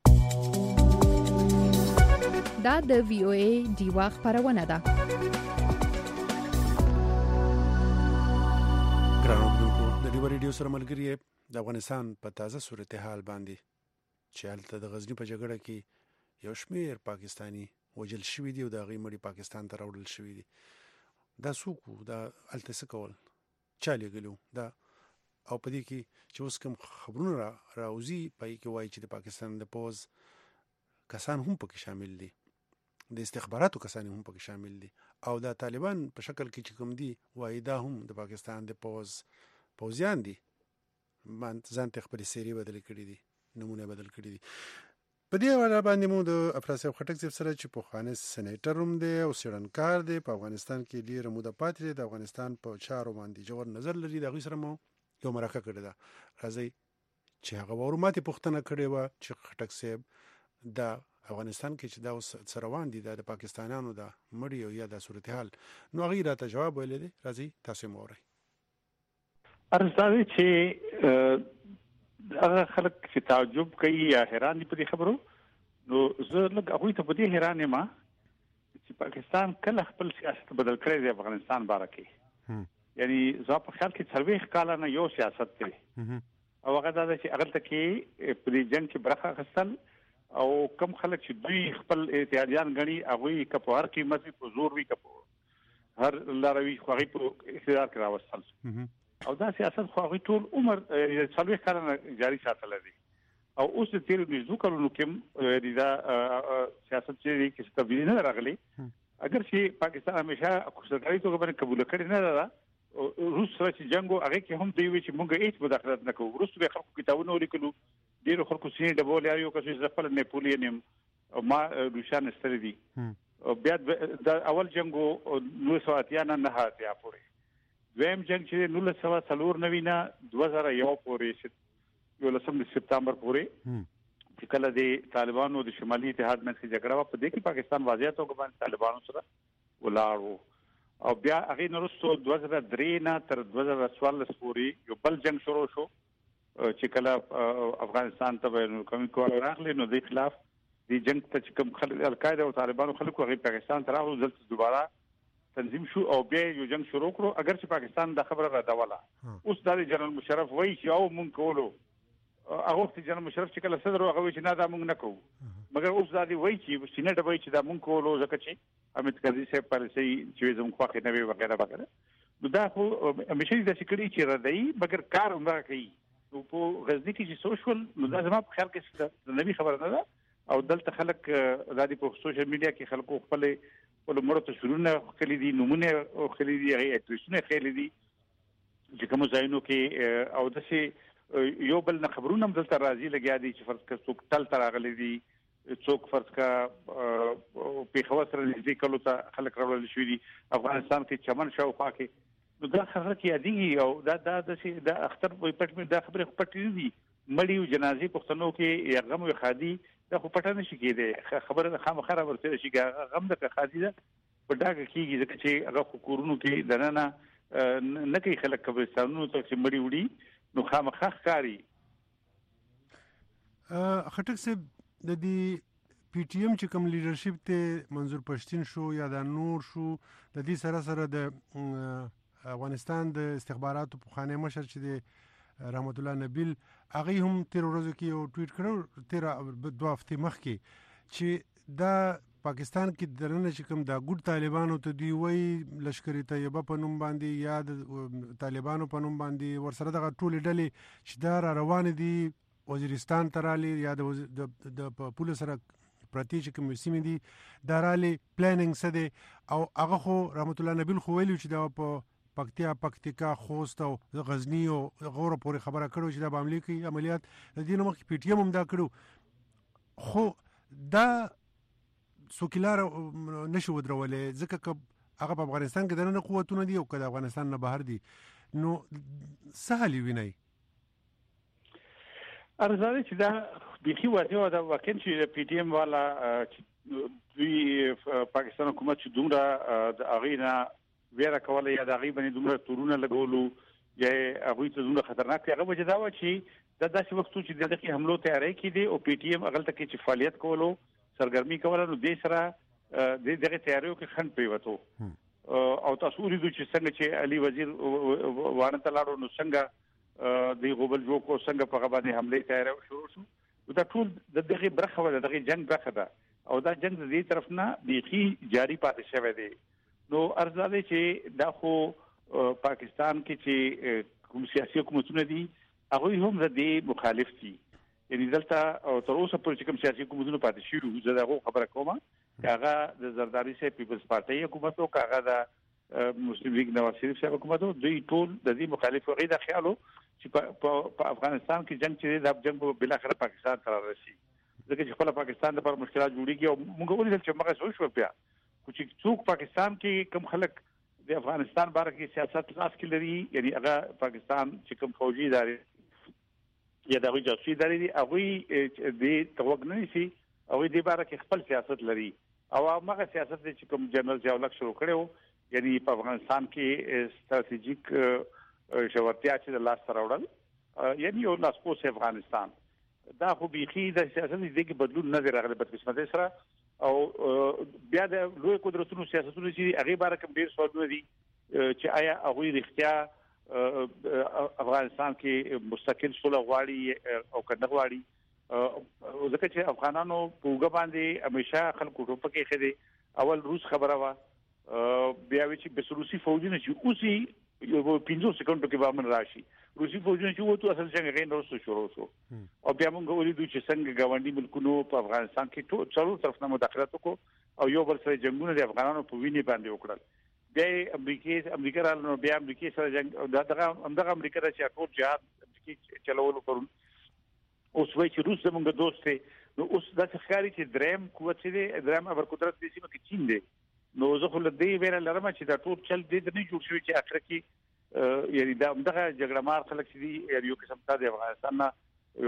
دا د VOA ډیوا خبرونه ده. د ډیوا ریډیو سره ملګری د افغانستان په تازه صورتحال باندې چې هلته د غزني په جګړه کې یو شمیر پاکستانی وجل شوي دي او د هغې مړي پاکستان ته راوړل شوي دي. دا څوک وو؟ دا هلته څه کول؟ چا لېږلي وو؟ دا او په دې کې چې اوس کوم خبرونه راوځي په هغې کې وایي چې د پاکستان د پوځ کسان هم پکې شامل دي، د استخباراتو کسان هم پکې شامل دي، او دا طالبان په شکل کې چې کوم دي وایي دا هم د پاکستان د پوځیان دي. ځان ته خپلې څېرې بدلې کړي دي، نمونه بدل کړي دي. په دې حواله باندې مو د افراسیاب خټک صاحب سره چې پخوانی سینیټر هم دی او څېړنکار دی، په افغانستان کې ډېره موده پاتې دی، د افغانستان په چارو باندې ژور نظر لري، د هغوی سره مو یو مرکه کړې ده. راځئ چې هغه واورو. ماتې پوښتنه کړې وه چې خټک صاحب د افغانستان کې چې دا اوس څه روان دي، دا د پاکستانیانو د مړي او یا د صورتحال، نو هغې راته جواب ویلی دی. راځئ تاسو یې واورئ. عرض دا دی چې هغه خلک چې تعجب کوي یا حیران دي په دې خبرو، نو زه لږ هغوی ته په دې حیران یم چې پاکستان کله خپل سیاست بدل کړی دی افغانستان باره کې. یعنی زما په خیال کې 40 کاله نه یو سیاست دی او هغه دا دی چې هغلته کې په دې جنګ کې برخه اخیستل او کم خلک چې دوی خپل اتحادیان ګڼي هغوی که په هر قیمت وي، په زور وي، که په هر لاره وي، خو هغوی په اقتدار کې راوستل او دا سیاست خو هغوی ټول عمر 40 کاله نه جاري ساتلی دی. او اوس د تېرو 20 کلونو کې دا سیاست چې دی کې څه تبدیلي نه ده راغلې. اگر چې پاکستان همیشه خودسرکاري توګه باندې قبوله کړې نه ده، روس سره چې جنګ و هغې کې هم دوی وایي چې موږ هېڅ مداخلت نه کوو. وروسته به خلکو کتابونه ولیکلو، ډېرو خلکو سینې ډبولې، یو کس زه خپله نیپولین یم او ما روسیان ایستلي دي. بیا د اول جنګ و 1980 نه 1980 پورې، دویم جنګ چې 1994 نه 2001 پورې 11 سپتمبر پورې چې کله د طالبانو د شمالي اتحاد منځ کې جګړه وه، په دې کې پاکستان واضح توګه باندې طالبانو سره ولاړ و. او بیا هغې نه وروسته 2003 نه تر 2014 پورې یو بل جنګ شروع شو چې کله افغانستان ته بین القومي قوه راغلې، نو دې خلاف دې جنګ ته چې کوم خلک القاعده او طالبانو خلکو هغې پاکستان ته راغلو، دلته دوباره تنظیم شو او بیا یو جنګ شروع کړو. اگر چې پاکستان دا خبره ردوله، اوس دا جنرال مشرف وایي چې او مونږ کولو، هغه وخت جنرال مشرف چې کله صدر و هغه وایي چې نه دا مونږ نه کوو، مګر اوس دا دی وایي چې سینه ډبوي چې دا مونږ کولو ځکه چې حامد کرزي صاحب پالیسۍ چې زموږ خوښې نه وي وغیره وغیره. نو دا خو همیشه داسې کړي چې ردوي مګر کار همدغه کوي. نو په غزني کې چې سوشل، نو دا زما په خیال کې د نوي خبره نه ده او دلته خلک دا دی په سوشل میډیا کې خلکو خپلې مړو تصویرونه ښکلي دي، نومونه ښکلي دي، هغې اډرسونه ښکلي دي چې کومو ځایونو کې، او داسې یو بل نه خبرونه هم دلته راځي لګیا دي چې فرض کړه څوک ټل ته راغلی دي، څوک فرض کړه پېښور سره نږدې کلو ته خلک راوړل شوي دي، افغانستان کې چمن شاوخوا کې. نو دا خبره کې یادېږي او دا اختر پټ دا خبرې خو پټې نه دي. مړي او جنازې پښتنو کې یا غم او ښادي دا خو پټه نه شي کېدی، خبره خامخا راورسېده شي. غم د ښادي ده په ډاګه کېږي ځکه چې هغه خو کورونو کې دننه نه کوي خلک قبرستانونو ته چې مړي وړي، نو خامخا ښکاري. خټک صاحب د دې پی ټي ایم چې کوم لیډرشپ ته منظور پښتین شو یا دا نور شو، د دې سره سره د افغانستان د استخباراتو پخوانی مشر چې د رحمت الله نبیل هغه هم تیر ورځو کې یو ټویټ کړو تیر 2 هفته مخکې چې دا پاکستان کې درنه چې کوم دا ګډ طالبانو ته دی وای لشکري طیبه په نوم باندې یا د طالبانو په نوم باندې ورسره دغه ټول ډلې چې دا روان دي وزیرستان ترالی یا د پولیس سره پرتی چې کوم سیمې دي درالی پلانینګ څه دی او هغه خو رحمت الله نبیل خو ویلو چې دا په پکتیکا خوست او غزنی او غوره پورې خبره کړو چې دا به عملیات د دې نوم کې پی ټی ایم هم دا کړو خو دا سوکلار نشو ودرولې ځکه هغه په افغانستان کې دنه قوتونه دي او که د افغانستان نه بهر دي نو سهل ویني ارزاده چې دا بيخي واضح دا واقعا چې پی ټی ایم والا دوی پاکستان حکومت چې دومره د اغینا ویرا کوله یا د اغي باندې دومره تورونه لګولو یا هغه ته دومره خطرناک هغه وجه دا و چې د داسې وختو چې دغه حملو تیاری کړي او پی ټی ایم اغل تک چې فعالیت کولو سرګرمي کوله نو د سره د دغه تیاریو کې خند پیوتو او تاسو ورېدو چې څنګه چې علي وزیر وانه تلاړو نو څنګه د غوبل جو کو څنګه په غبانې حمله تیار شروع شو دا ټول د دغه برخه ولا دغه جنگ برخه ده او دا جنگ د دې طرف نه بيخي جاری پاتې شوی دی نو ارزاده چې دا خو پاکستان کې چې کوم سیاسي حکومتونه دي هغه هم د دې مخالف دي یعنی دلته او تر اوسه پورې کوم سیاسي حکومتونه پاتې شي زه دا خبره کوم هغه د زرداری سه پیپلز پارټي حکومت او هغه د مسلم لیگ نواز شریف صاحب حکومت دوی ټول د دې مخالف غیدا خیالو چې په افغانستان کې جنگ چې د جنگ بل اخر پاکستان تر راشي ځکه چې خپل پاکستان د پر مشکلات جوړیږي او موږ ولې چې موږ شو بیا چې څوک پاکستان کې کم خلک د افغانستان باره کې سیاست لاس کې لري یعنی هغه پاکستان چې کوم فوجي ادارې یا د جاسوسي ادارې دي هغه د توګنه نشي او د باره کې خپل سیاست لري او هغه سیاست چې کوم جنرال ضیاءالله شروع کړو یعنی په افغانستان کې ستراتیژیک شورتیا چې د لاس سره وړل یعنی یو لاسپوس افغانستان دا خو بيخي د سیاست دغه بدلون نه راغلی په قسمت سره او بیا د لوی قدرتونو سیاستونو چې هغه باره کوم ډیر سوالونه دي چې آیا هغه رښتیا افغانستان کې مستقل سوله غواړي او کنه غواړي ځکه چې افغانانو په وګ باندې همیشه خلکو ټوپکې خېدي اول روس خبره وا بیا چې بس روسي فوجونه چې اوسي یو 15 سکندو کې به من راشي روسي فوجونه چې وته اصل څنګه غین وروسته شروع شو او بیا موږ ولیدو چې څنګه ګاونډي ملکونو په افغانستان کې ټول څلور طرف نه مداخلت وکړو او یو بل سره جنگونه د افغانانو په ویني باندې وکړل بیا امریکا رالو بیا امریکا سره جنگ دغه امریکا چې ټول جهاد امریکا چلولو پرون اوس وایي چې روس زموږ دوست دی نو اوس د ښکاری چې دریم قوت دی دریم ابر قدرت دی چې چین دی نو زه خو لدې ویره لرم چې دا ټول چل دې نه جوړ شوی چې اخر کې یعنی دا دغه جګړه مار خلک چې یو قسم ته د افغانستان نه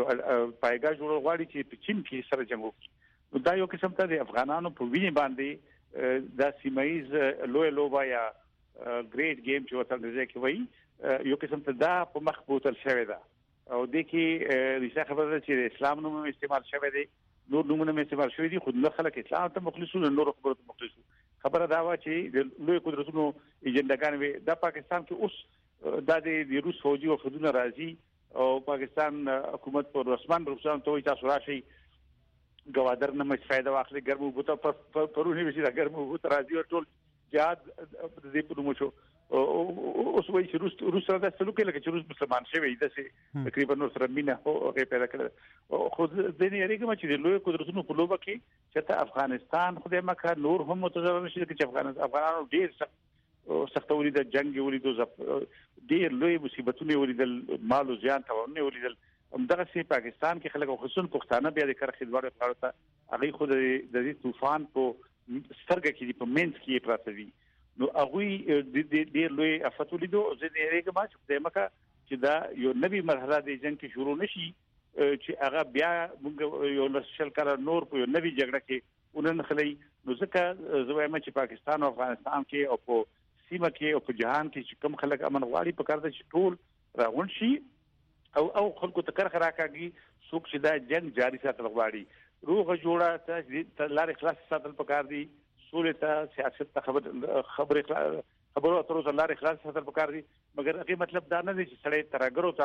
پایګه جوړ غواړي چې په چین کې سره جنگ وکړي نو دا یو قسم ته د افغانانو په ویني باندې دا سیمایز لوی لوبا یا ګریټ گیم چې وته ځکه کې وایي یو قسم ته دا په مخ بوتل شوی دا او د کې ریښه خبره ده چې اسلام نوم استعمال شوی دی نور نومونه استعمال شوی دي خو نه خلک اسلام ته مخلصون نور خبره ته مخلصون خبره دا و چې د لوی قدرتونو ایجنډاګان وي د پاکستان کې اوس د روس فوجي او خدونه راځي او پاکستان حکومت پر رسمان رخصان ته تاسو راشي ګوادر نه مې فائدہ واخلي ګرمو بوته پرونه وشي دا ګرمو بوته راځي او ټول جهاد دې په موشو اوس وایي چې روس سره د سلوک لکه چې روس مسلمان شوی دی چې تقریبا نور سره مینه هغه پیدا کړل خو د نه یریګم چې د لوی قدرتونو په لوبه کې چې ته افغانستان خو د مکه نور هم متضرر نشي چې افغانانو ډیر سخت ولید جنگ ولید ډیر لوی مصیبتونه ولید مال او زیان تاونه ولید همدغه سي پاکستان کې خلک خصوصا پښتانه بیا د کرخې دوړې غاړه ته هغه خو د دې طوفان په سترګه کې په منځ کې پراته وي نو هغه د ډیر لوی افت ولیدو زه نه ریګم چې د مکه چې دا یو نوی مرحله د جنگ کې شروع نشي چې هغه بیا موږ یو لشل کړه نور په یو نوی جګړه کې ونن خلای نو ځکه زه وایم چې پاکستان او افغانستان کې او په سیمه کې او په جهان کې چې کم خلک امن غواړي په کار د ټول راغون شي او خلکو ته کرخ راکاږي څوک چې دا جنگ جاری ساتل غواړي روغه جوړه ته لارې خلاص ساتل پکار دي سولې ته سیاست ته خبرو اترو لارې خلاص ساتل پکار دي مګر هغه مطلب دا نه دی چې سړی ترګرو ته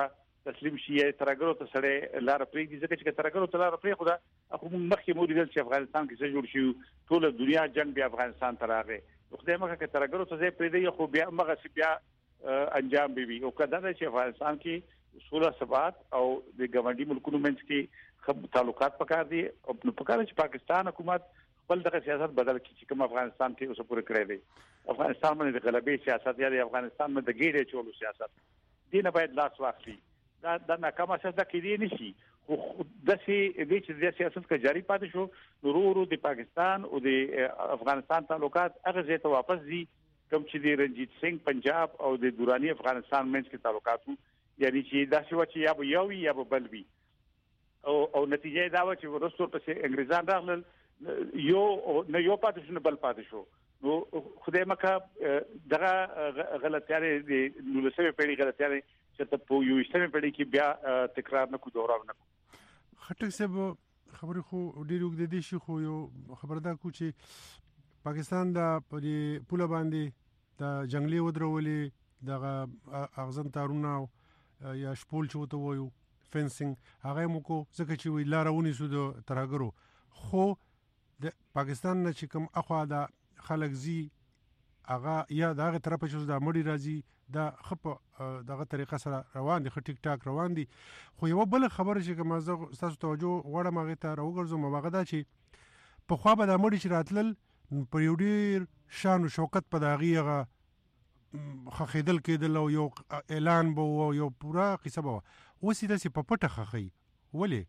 تسلیم شي ترګرو ته سره لار پرې ځکه چې ترګرو ته لار پرې خدا خو مخکې مو لیدل چې افغانستان کې څه جوړ شي ټول دنیا جنگ بیا افغانستان ته راغی خدای مخه کې ترګرو ته ځای پرې دی خو بیا مغه سی بیا انجام به وي او کله چې افغانستان کې سوله ثبات او د ګاونډي ملکونو منځ کې تعلقات پکار دي او پکار چې پاکستان حکومت خپل دغه سیاست بدل کړي چې کوم افغانستان کې اوس پوره کړی دی افغانستان باندې د غلبې سیاست یا د افغانستان باندې د ګیډې چولو سیاست دینه باید لاس واخلي دا ناکامه سیاست کې دی نشي خو داسې د چې سیاست کې جاری پاتې شو ورو د پاکستان او د افغانستان تعلقات هغه ځای ته واپس دي کوم چې د رنجیت سنگ پنجاب او د دورانی افغانستان منځ کې تعلقات یعنی چې داسې و چې یا به یو یا به بل وي او نتیجه دا و چې ورسره پسې انګریزان راغلل یو نه یو پاتې شو نه بل پاتې شو نو خدای مکه دغه غلطیانې د 19 پیړۍ غلطیانې چې ته په 20 پیړۍ کې بیا تکرار نه کو دوهراو نه خټک صاحب خبرې خو ډېر وګړي دي شي خو یو خبردار کو چې پاکستان د پوله باندې د جنگلي ودرولې د اغزن تارونه یا شپول چې وته وایو فنسینګ هغه مو کو ځکه چې وی لارونی سو د ترګرو خو د پاکستان نه چې کوم اخوا د خلک زی هغه یا دغه طرف چې د مړی راځي دا خپ دغه طریقه سره روان دي ټیک ټاک روان دي خو یو بل خبره چې کوم زه تاسو توجه غواړم هغه ته راوګرځم هغه دا چې په خوا به د مړی چې راتلل په یو ډیر شان او شوکت په داغي هغه خخیدل کېدل او یو اعلان به یو پورا قصه به اوس دې په پټه خخي ولې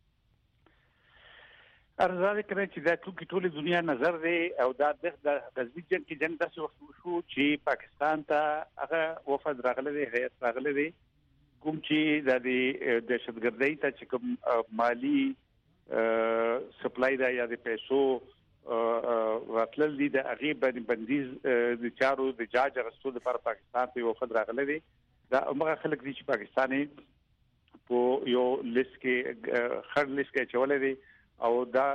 ارزاده کړی چې دا ټول دنیا نظر دی او دا د غزنی جنگ کې جنگ داسې وخت شو چې پاکستان ته هغه وفد راغلی دی هیئت راغلی دی کوم چې د دهشتګردۍ ته چې کوم مالی سپلای دا یا د پیسو راتلل دي د هغه باندې بندیز د چارو د جاج غستو د پر پاکستان ته وفد راغلی دی دا هغه خلک دي چې پاکستاني په یو لیست کې خړ لیست کې چولې دي او دا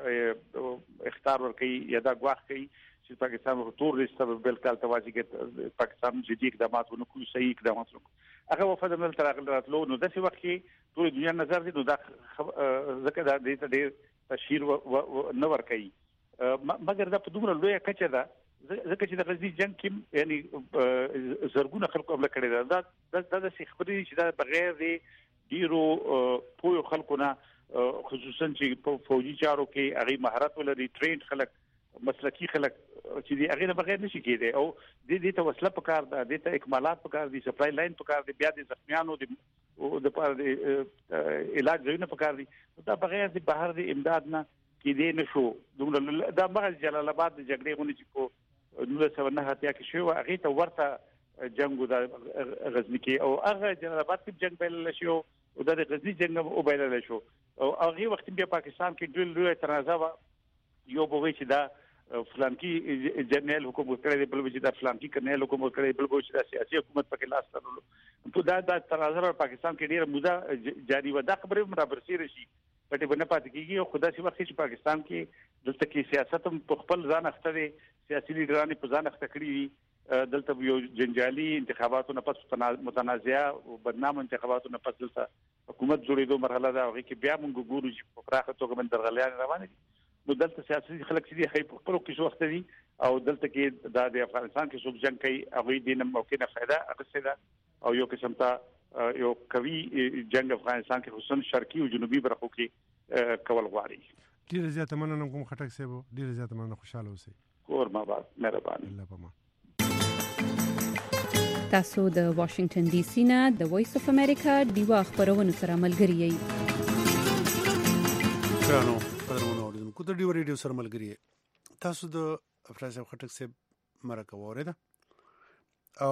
اختیار ورکړي یا دا غواخ کوي چې پاکستان په تور لیست په بل کال توازی کې پاکستان جدي اقدامات ونکړي صحیح اقدامات وکړي هغه وفد عمل ترغل راتلو نو داسې وخت کې ټول دنیا نظر دي نو دا ځکه دا د تشهیر نه ورکړي مګر دا په دومره لوی کچه ده ځکه چې د غزنی جنگ کې یعنی زرګونه خلکو قبل کړي دا د خبرې چې دا بغیر د ډیرو پوهو خلکو نه خصوصا چې په فوجي چارو کې هغه مهارت ولري ټرینډ خلک مسلکی خلک چې دی هغه بغیر نشي کېدی او د دې ته وسله پکار ده د ته اکمالات پکار دي سپلای لاین پکار دي بیا د زخمیانو د علاج ځایونه پکار دي دا بغیر د بهر د امداد نه کېدی نشو دا مغز جلال آباد د جګړې غونې چې په 1909 کې شو هغه ته ورته جنگ د غزنی کې او هغه جلال آباد کې جنگ بلل شو او د غزنی جنگ او بلل شو او هغه وخت بیا پاکستان کې ډېر لوی تنازع یو به چې دا فلانکی جنرال حکومت کړی بل چې دا فلانکی کرنل حکومت کړی بل چې دا سیاسي حکومت پکې لاس تړلو په دا تنازع پاکستان کې ډېر موده جاری و دا خبره برابر شي پټې باندې پاتې کیږي او خدای سي وخت چې پاکستان کې دلته کې سیاست هم په خپل ځان اخته دي سیاسي لیډرانو په ځان اخته کړی دلته یو جنجالي انتخاباتو نه پس متنازعه او بدنام انتخاباتو نه پس دلته حکومت جوړېدو مرحله ده هغه کې بیا موږ ګورو چې په پراخه توګه من درغلیان روان دي نو دلته سیاسي خلک چې هي په خپل کې وخت دي او دلته کې د افغانستان کې څوک جنگ کوي هغه دې نه موقع نه فائدہ اخیسته ده او یو قسم ته یو قوي جنگ افغانستان کې خصوصا شرقي او جنوبي برخو کې کول غواړي ډیر زیات مننه کوم خټک صاحب ډیر زیات مننه خوشاله اوسئ کور ما بعد مهرباني الله پامان تاسو د واشنگټن ډي سي نه د وایس اف امریکا دیوا خبرونه سره ملګری یې ګرانو پرونه اوریدونکو د دیوا ریډیو سره ملګری یې تاسو د افراز خټک صاحب مرکه وریده او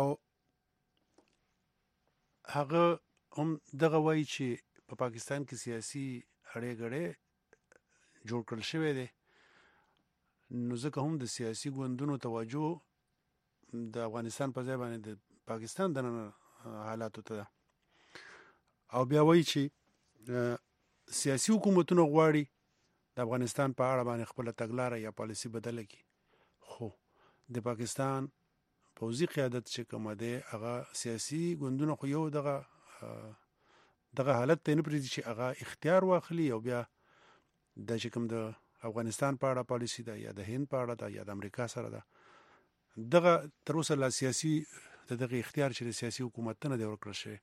هغه هم دغه وایي چې په پاکستان کې سیاسي اړې غړې جوړ کړل شوی دی نو ځکه هم د سیاسي ګوندونو توجه د افغانستان په ځای باندې د پاکستان د حالاتو ته او بیا وایي چې سیاسي حکومتونه غواړي د افغانستان په اړه باندې خپل تګلارې یا پالیسي بدله کړي خو د پاکستان پوځي قیادت چې کومه ده هغه سیاسي ګوندونه خو یو دغه دغه حالت ته نه پرېږدي چې هغه اختیار واخلي او بیا د چې کوم د افغانستان په اړه پالیسي ده یا د هند په اړه ده یا د امریکا سره ده دغه تر اوسه لا سیاسي دغه اختیار چې د سیاسي حکومت نه دی ورکړل شوی.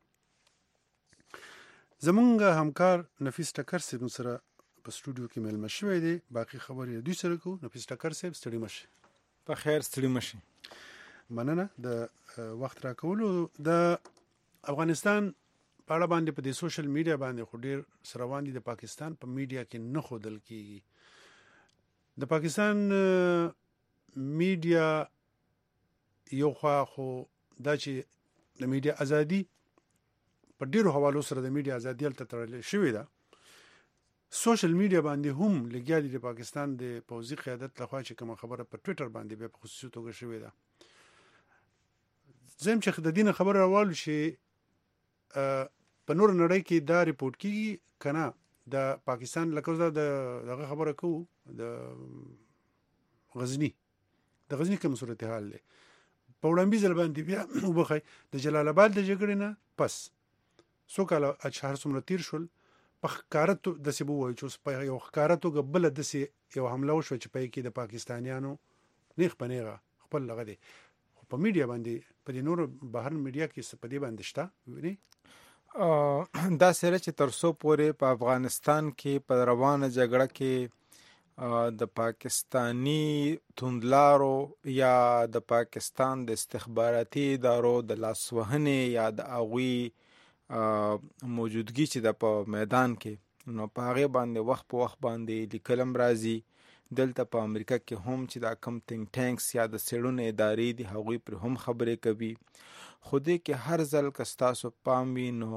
زمونږ همکار نفیس ټکر صاحب سره په سټوډیو کې مېلمه شوی دی. باقي خبرې دوی سره کوو. نفیس ټکر صاحب ستړي مشي. په خیر ستړي مشي. مننه د وخت راکولو. د افغانستان په اړه باندې په دې سوشل میډیا باندې خو ډیر سره روان دي. د پاکستان په میډیا کې نه ښودل کیږي. د پاکستان میډیا یو خو دا چې د میډیا ازادي په ډیرو حوالو سره د میډیا ازادي هلته تړل شوې ده. سوشل میډیا باندې هم لګیا دي د پاکستان د پوځي قیادت لخوا چې کوم خبره په ټوئیټر باندې به په خصوصي توګه شوې ده. زم چې د دین خبره راوالو شي په نور نړۍ کې دا ریپورت کیږي کنه د پاکستان لکه دغه خبره کوو د غزنی کوم صورتحال دی په وړاندې ځل باندې بیا وبخای د جلال آباد د جګړې نه پس څو کاله اشهر څومره تیر شول په ښکاره د سبو وایي چې په یو ښکاره توګه بل د یو حمله وشو چې په کې د پاکستانیانو نیغ په نیغه خپل لغه دی. خو په میډیا باندې په دې نور بهر میډیا کې په دې باندې شته ویني دا سره چې تر څو پورې په افغانستان کې په روانه جګړه کې د پاکستانی توندلارو یا د پاکستان د استخباراتي ادارو د لاسوهنې یا د هغوی موجودګي چې د په میدان کې نو په هغې باندې وخت په وخت باندې لیکلم راځي. دلته په امریکا کې هم چې دا کم تینک ټینکس یا د څېړنو ادارې دي هغوی پر هم خبرې کوي. خو دې کې هر ځل که ستاسو پام وي نو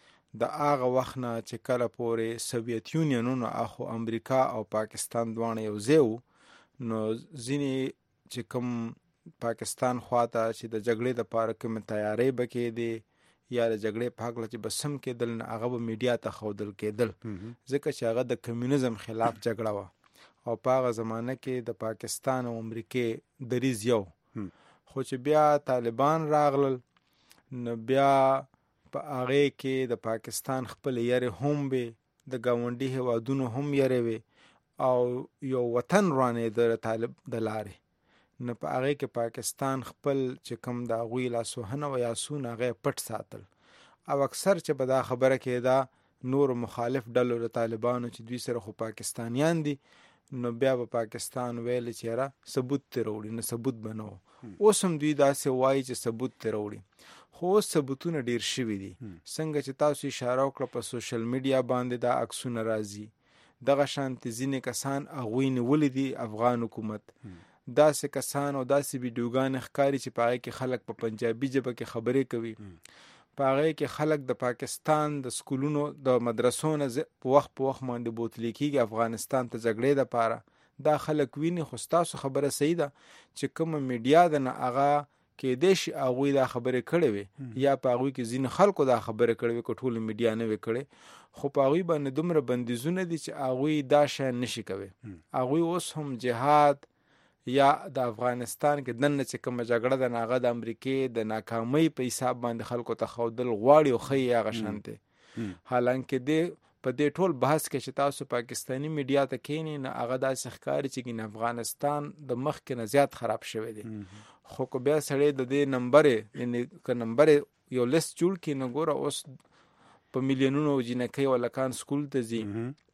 د هغه وخت نه چې کله پورې سوویت یونینونو اخو امریکا او پاکستان دواړه یو ځای وو نو ځینې چې کوم پاکستان خواته چې د جګړې دپاره کومې تیاری به کېدې یا د جګړې په هکله چې به سم کېدل نه هغه به میډیا ته ښودل کېدل ځکه چې هغه د کمیونیزم خلاف جګړه وه او په هغه زمانه کې د پاکستان او امریکې دریځ یو. خو چې بیا طالبان راغلل نو بیا په هغې کې د پاکستان خپل یارې هم وي د ګاونډي هیوادونو هم یارې وي او یو وطن روانېده د طالب د لارې نو په هغې کې پاکستان خپل چې کوم د هغوی لاسوهنه و یا سونه هغه پټ ساتل او اکثر چې به دا خبره کېده نور مخالف ډلو د طالبانو چې دوی سره خو پاکستانیان دي نو بیا به پاکستان ویل چې یاره ثبوت ته راوړي نه ثبوت به نه و. اوس هم دوی داسې وایي چې ثبوت ته راوړي خو اوس ثبوتونه ډیر شوي دي. څنګه چې تاسو اشاره وکړه په سوشل میډیا باندې دا عکسونه راځي دغه شانتې ځینې کسان هغوی نیولي دي افغان حکومت داسې کسان او داسې ویډیوګانې ښکاري چې په هغې کې خلک په پنجابي ژبه کې خبرې کوي په هغې کې خلک د پاکستان د سکولونو د مدرسو نه په وخت باندې بوتلی کېږي افغانستان ته جګړې دپاره دا خلک ویني. خو ستاسو خبره صحیح ده چې کومه میډیا ده نه هغه کېدای شي هغوی دا خبرې کړې وي یا په هغوی کې ځینې خلکو دا خبرې کړې وي که ټوله میډیا نه وي کړې خو په هغوی باندې دومره بندیزونه دي چې هغوی دا شی نشي کوي. هغوی اوس هم جهاد یا د افغانستان کې دننه چې کومه جګړه ده هغه د امریکې د ناکامۍ په حساب باندې خلکو ته ښودل غواړي او ښیي هغه شانتې حالانکه په دې ټول بحث کې چې تاسو پاکستاني میډیا ته کښېنئ نو هغه داسې ښکاري چې افغانستان د مخکې نه زیات خراب شوی دی. خو که بیا سړی د دې نمبرې یعنی که نمبرې یو لیست جوړ کړي نو ګوره اوس په میلیونونو جینکۍ او هلکان سکول ته ځي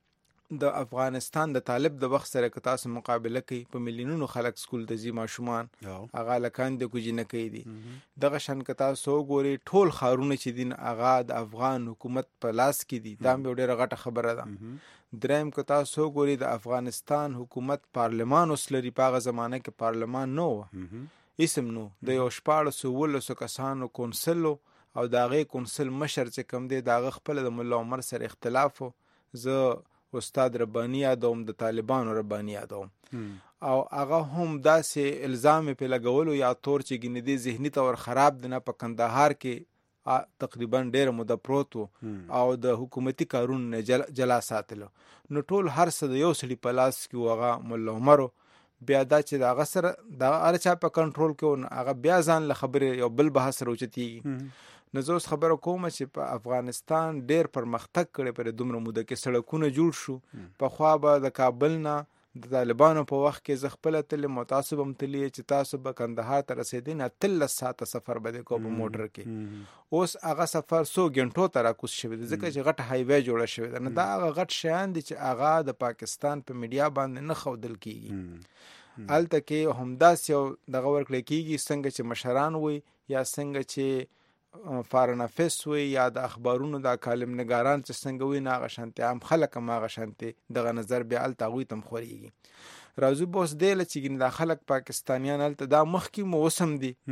د افغانستان د طالب د وخت سره که تاسو مقابله کوي په میلیونونو خلک سکول ته ځي ماشومان هغه هلکان دي که جینکۍ دي. دغه شان که تاسو وګورئ ټول ښارونه چې دي هغه د افغان حکومت په لاس کې دي دا هم یو ډېره غټه خبره ده. دریم که تاسو وګورئ د افغانستان حکومت پارلمان اوس لري په هغه زمانه کې پارلمان نه و اسم نو د یو 1400 کسانو کونسل او د هغې کونسل مشر چې کوم دی د هغه خپله د ملا عمر سره اختلاف و زه استاد رباني یادوم د طالبانو رباني یادوم او هغه هم داسې الزام یې پرې لګولو یا طور چې ګینې دې ذهني طور خراب دی نه په کندهار کې تقریبا ډېره موده پروت و او د حکومتي کارونو نه جلا ساتلو نو ټول هر څه د یو سړي په لاس کې و هغه ملا عمرو بیا دا چې د هغه سره د هر چا په کنټرول کې و هغه بیا ځان له خبرې یو بل بحث راوچتېږي نو زه اوس خبره کوم چې په افغانستان ډیر پرمختګ کړی په دومره موده کې، سړکونه جوړ شو. پخوا به د کابل نه د طالبانو په وخت کې زه خپله تللی، متاسب هم تللی چې تاسو به کندهار ته رسېدی نه 13 ساعته سفر به دې کو په موټر کې. اوس هغه سفر 100 غنټو ته راکوز شوی دی ځکه چې غټ هایوی جوړه شوې ده. نو دا هغه غټ شیان دي چې هغه د پاکستان په میډیا باندې نه ښودل کېږي. هلته کې همداسې یو دغه ورکړی کېږي څنګه چې مشران وي یا څنګه چې فارن افیس وي یا د اخبارونو د کالم نګاران چې څنګه وي نه هغه شانتې عام خلک هم هغه شانتې دغه نظر بیا هلته هغوی ته هم خورېږي. راځو به اوس دی له چې دا خلک پاکستانیان هلته دا مخکې مو اوس هم دي،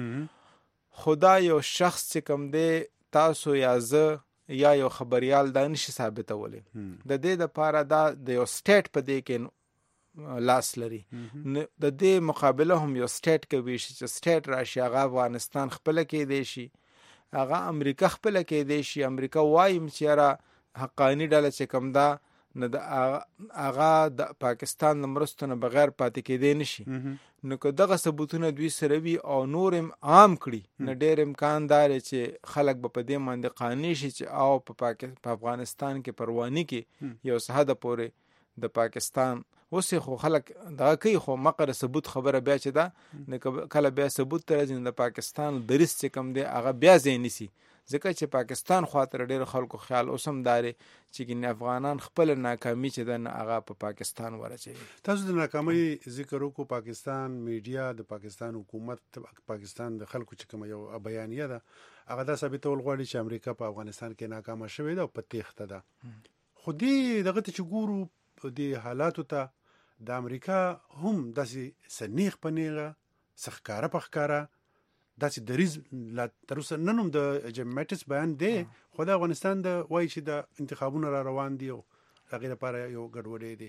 خو دا یو شخص چې کوم دی تاسو یا زه یا یو خبریال دا نشي ثابتولی. د دې دپاره دا د یو سټیټ په دې کې لاس لري. د دې مقابله هم یو سټیټ کوي چې سټیټ راشي هغه افغانستان خپله کېدی شي، هغه امریکا خپله کېدی شي. امریکا وایم چې یاره حقاني ډله چې کوم ده نو د هغه د پاکستان د مرستو نه بغیر پاتې کېدی نشي. نو که دغه ثبوتونه دوی سره وي او نور هم عام کړي نو ډېر امکان دار چې خلک به په دې باندې قانع شي چې او په افغانستان کې پرواني کې یو څه حده پورې د پاکستان اوس خو خلک دغه کوي، خو مقر ثبوت خبره بیا چې ده کله بیا ثبوت ته راځي د پاکستان دریځ چې کوم دی هغه بیا ځای نیسي ځکه چې پاکستان خواته ډېر خلکو خیال اوس هم داري چې افغانان خپل ناکامي چې ده هغه په پاکستان ورچوي. تاسو د ناکامۍ ذکر وکړو، پاکستان میډیا د پاکستان حکومت پاکستان د خلکو چې کوم یو بیانیه ده هغه دا ثابتول غواړي چې امریکا په افغانستان کې ناکامه شوې ده او په تېښته ده. خو دې دغه ته چې ګورو په دې حالاتو ته د امریکا هم داسې سنیغ په نیغه سخکاره په ښکاره داسې دریز لا تر اوسه نن هم د جیم میټس بیان دی، خو د افغانستان د وایي چې د انتخابونه را روان دي او هغې لپاره یو ګډوډۍ دی.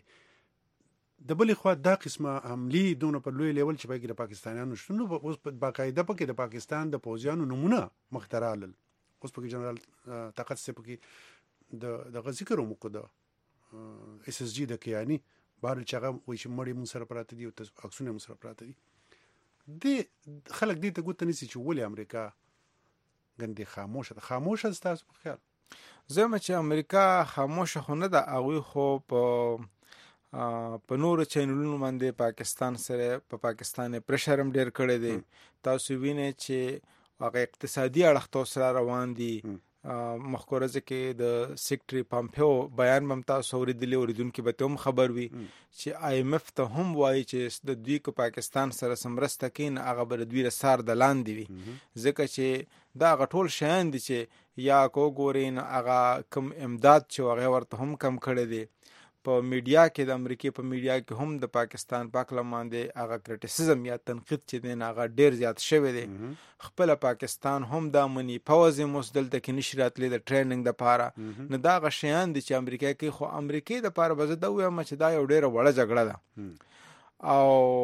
د بلې خوا دا قسمه حملې دونه په لوی لیول چې پکې د پاکستانیانو شتون اوس باقاعده پکې د پاکستان د پوځیانو نمونه مخته رالل. اوس پکې جنرال طاقت صاحب پکې دغه ذکر هم وکړو د اس اس جي د کیاني بار چې هغه وایي چې مړی مونږ سره پراته دي او عکسونه مونږ سره پراته دي. دې خلک دې ته ګوته نیسي چې ولې امریکا ګندې خاموشه ده. خاموشه ده ستاسو په خیال؟ زه یم چې امریکا خاموشه خو نه ده، هغوی خو په نورو چینلونو باندې پاکستان سره په پاکستان پرشر هم ډېر کړی دی. تاسو وینئ چې هغه اقتصادي اړخ سره روان دي. مخکورزه کې د سیکټري پامپیو بیان هم تاسو اوریدلی، اوریدونکي به هم خبر وي چې آی ایم اف ته هم وایي چې د دوی که پاکستان سره مرسته کوي نو هغه به د دوی سار د لاندې وي ځکه چې دا هغه ټول شیان دي چې یا کو ګورې نو هغه کم امداد چې هغه ورته هم کم کړی دی. په میډیا کې د امریکې په میډیا کې هم د پاکستان پاکله باندې هغه کرټیسزم یا تنقید چې دی هغه ډېر زیات شوی دی. خپله پاکستان هم دا مني، پوځ یې اوس دلته کې نشي راتلی د ټریننګ دپاره. نو دا هغه شیان دي چې امریکا کوي، خو امریکې دپاره به زه دا ووایم چې دا یو ډېره وړه جګړه ده.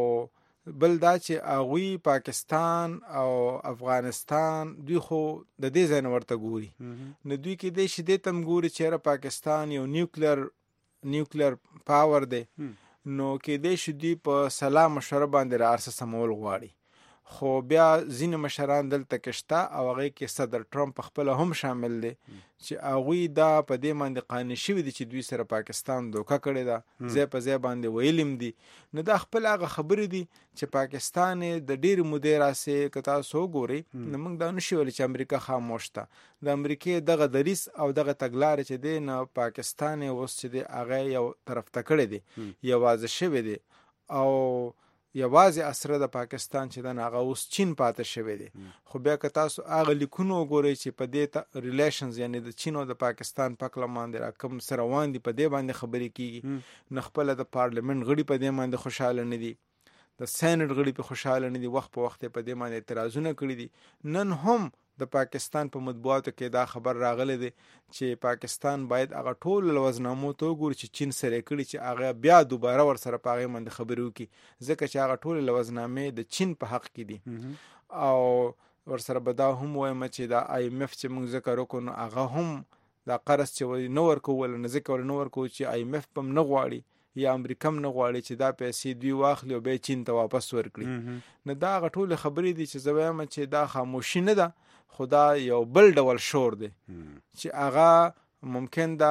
او بل دا چې هغوی پاکستان او افغانستان دوی خو د دې ځای نه ورته ګوري، نو دوی کېدای شي دې ته هم ګوري چې یاره پاکستان یو نیوکلیر پاور دی، نو کېدای شي دوی په سلا مشوره باندې رارسه سمول غواړي. خو بیا ځینې مشران دلته کې شته او هغې کې صدر ټرمپ خپله هم شامل دی چې هغوی دا په دې باندې قانع شوي دي چې دوی سره پاکستان دوکه کړې ده، ځای په ځای باندې ویلي هم دي. نو دا خپل هغه خبرې دي چې پاکستان د ډېرې مودې راسې که تاسو وګورئ نو موږ دا نشو ویلی چې امریکا خاموش ده. د امریکې دغه دریځ او دغه تګلارې چې دی نو پاکستان یې اوس چې دی هغه یو طرف ته کړی دی، یوازې شوی دی او یوازې اسره د پاکستان چې دن هغه اوس چین پاتې شوی دی. خو بیا که تاسو هغه لیکونه وګورئ چې په دې ریلیشنز یعنی د چین او د پاکستان پکله باندې را کوم سره روان دي په دې باندې خبرې کېږي. نه خپله د پارلیمنت غړي په دې باندې خوشحاله نه دي، د سینټ غړي په خوشحاله نه دي، وخت په وخت په دې باندې اعتراضونه کړي دي. نن هم د پاکستان په مطبوعاتو کې دا خبر راغلی دی چې پاکستان باید هغه ټول لوزنامو ته وګوري چې چین سره کړي چې هغه بیا دوباره ورسره په هغې باندې خبرې وکړي، ځکه چې هغه ټول لوزنامې د چین په حق کې دي. او ورسره به دا هم وایم چې دا آی ایم اف چې موږ ذکر وکړو نو هغه هم دا قرض چې نه ورکول نه ځکه ور نه ورکوو چې آی ایم اف هم نه غواړي یا امریکا هم نه غواړي چې دا پیسې دوی واخلي او بیا چین ته واپس ورکړي. نو دا هغه ټولې خبرې دي چې زه وایم چې دا خاموشي نه ده، خدا یو بل ډول شور دی چې هغه ممکن دا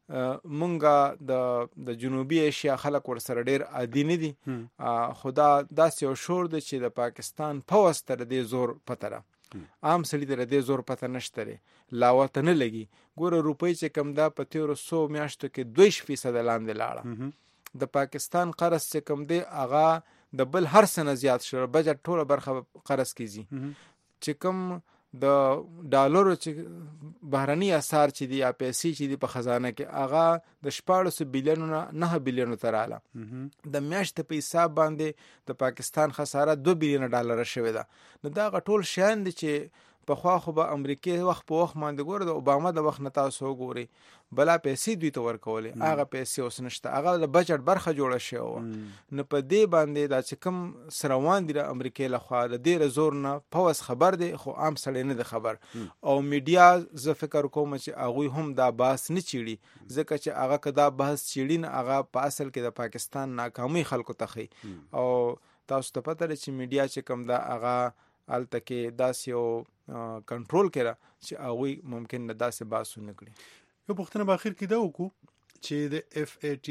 مونږه د جنوبي ایشیا خلک ورسره ډیر عادي نه دي خدا داسې یو شور دی چې د پاکستان پوځ ته د دې زور پته ده عام سړي ته د دې زور پته نشته دی لا ورته نه لګي ګوره روپۍ چې کم دا په تېرو 100 میاشتو کې 2% لاندې لاړه د پاکستان قرض چې کم دی هغه د بل هر څه نه زیات شو بجټ ټوله برخه قرض کیږي چې کم د ډالرو چې بهرني اسعار چې دي یا پیسې چې دي په خزانه کې هغه د 14 بلیون نه 9 بلیون ته رااله د میاشتې په حساب باندې د پاکستان خساره 2 بلیون ډالر شوې ده نو دا ټول شیان دي چې په خوا خو به امریکای وخت په وخت باندې ګوره د اوباما د وخت نه تاسو وګورئ بلا پیسې دوی ته ورکولې هغه پیسې اوس نشته هغه د بجټ برخه جوړه شوې نو په دې باندې دا چې کوم سروان دي د امریکای لخوا د دې زور نه پوس خبر دی خو عام سړی نه دی خبر او میډیا زه فکر کوم چې هغوی هم دا بحث نه چیړي ځکه چې هغه که دا بحث چیړي نه هغه په اصل کې د پاکستان ناکامي خلکو ته ښي او تاسو ته پته ده چې میډیا چې کوم دا هغه هلته کې داسې یو کنټرول کړه چې هغوی ممکن نه داسې بحث ونه کړي یو پوښتنه په اخر کې دا وکړو چې د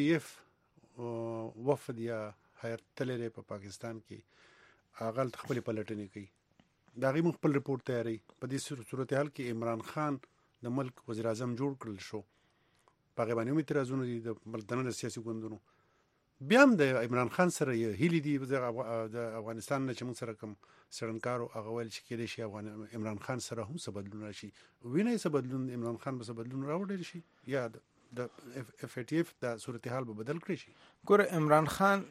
FATF وفد یا هیئت تللی په پاکستان کې هغه خپلې پلټنې کوي د هغې موږ خپل رپورټ تیاروي په دې صورتحال کې عمران خان د ملک وزیر اعظم جوړ کړل شو په هغې باندې هم اعتراضونه دي د دننه سیاسي ګوندونو بیا هم د عمران خان سره یې هیلې دي د افغانستان نه چې موږ سره کوم څېړنکارو هغه ویل چې کېدای شي عمران خان سره هم څه بدلون راشي وینئ څه بدلون عمران خان به څه بدلون راوړی شي یا د FATF د صورتحال به بدل کړی شي ګوره عمران خان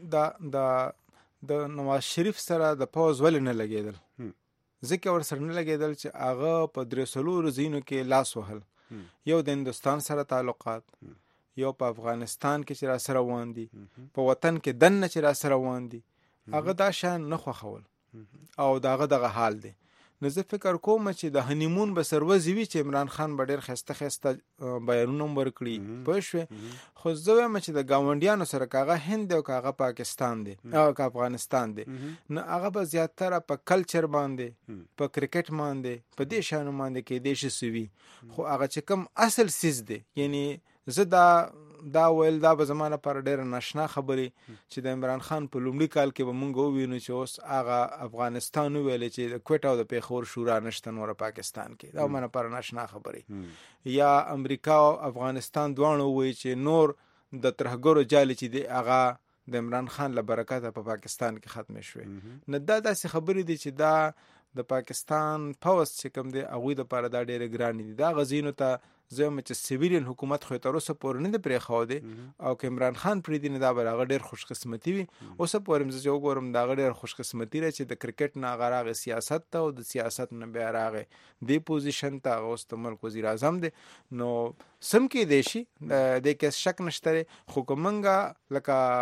د نواز شریف سره د پوځ ولې نه لګېدل ځکه ورسره نه لګېدل چې هغه په 3 ځایونو کې لاس وهل یو د هندوستان سره تعلقات یو په افغانستان کې چې را سره روان دي په وطن کې دننه چې را سره روان دي هغه دا شان نه خوښول او دغه حال دی نو زه فکر کوم چې د هنیمون به سروزي وي چې عمران خان به ډېر ښایسته بیانونه ورکړي پوه شوې خو زه وایم چې د ګاونډیانو سره که هغه هند دی او که هغه پاکستان دی او که افغانستان دی نو هغه به زیاتره په کلچر باندې په کرکټ باندې په دې شیانو باندې کېدای شي څه وي خو هغه چې کوم اصل څیز دی یعنی زه دا ویل دا به زما لپاره ډېره ناشنا خبرې چې د عمران خان په لومړي کال کې به موږ ووینو چې اوس هغه افغانستان وویلې چې د کویټ او د پېښور شورا نشته نوره پاکستان کې دا زما لپاره ناشنا خبرې یا امریکا او افغانستان دواړو ووایي چې نور د ترهګرو جالې چې دی هغه د عمران خان له برکته په پاکستان کې ختم شوې نو دا داسې خبرې دي چې دا د پاکستان پوځ چې کوم دی هغوی دپاره دا ډېرې ګرانې دي دا غزینو ته زه وایم چې سیویلین حکومت خو یې تر اوسه پورې نه دی پرېښودی او که عمران خان پرېږدي نو دا به هغه ډېر خوشقسمتي وي اوسه پورې هم زه چې وګورم د هغه ډېر خوشقسمتي ده چې د کرکټ نه هغه راغی سیاست ته او د سیاست نه بیا راغی دې پوزیشن ته هغه اوس د ملک وزیر اعظم دی نو سم کېدی شي دې کې شک نشته دی خو که موږ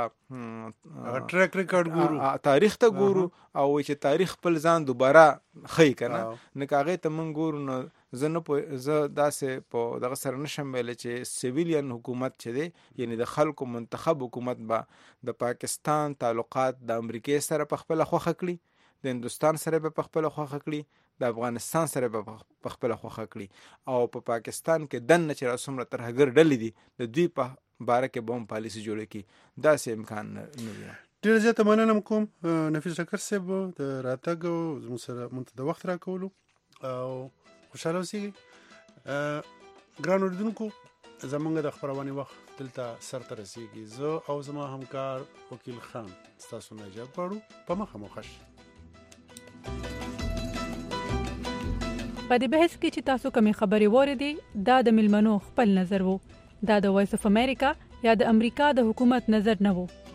لکه ټریک ریکارډ ګورو تاریخ ته ګورو او چې تاریخ خپل ځان دوباره ښیي که نه نو که هغې ته موږ ګورو نو زه داسې په دغه سره نشم ویلی چې سیویلین حکومت چې دی یعنی د خلکو منتخب حکومت به د پاکستان تعلقات د امریکای سره په خپله خوښه کړي د هندوستان سره به په خپله خوښه کړي د افغانستان سره به په خپله خوښه کړي او په پاکستان کې دننه چې را څومره ترهګر ډلې دي د دوی په باره کې به هم پالیسي جوړه کړي داسې امکان نه وي ډېره زیاته مننه کوم نفیس ټکر صاحب د راتګ او زموږ سره مونږ ته د وخت راکولو او خوشحاله اوسئ ګران اورېدونکو زمونږ د خپرونې وخت دلته سرته رسیږي زه او زما همکار وکیل خان ستاسو نه اجازه غواړو په مخه مو ښه شي په دې بحث کې چې تاسو کومې خبرې واورېدې دا د ملمنو خپل نظر وو دا د وایس اف امریکا یا د امریکا د حکومت نظر نه وو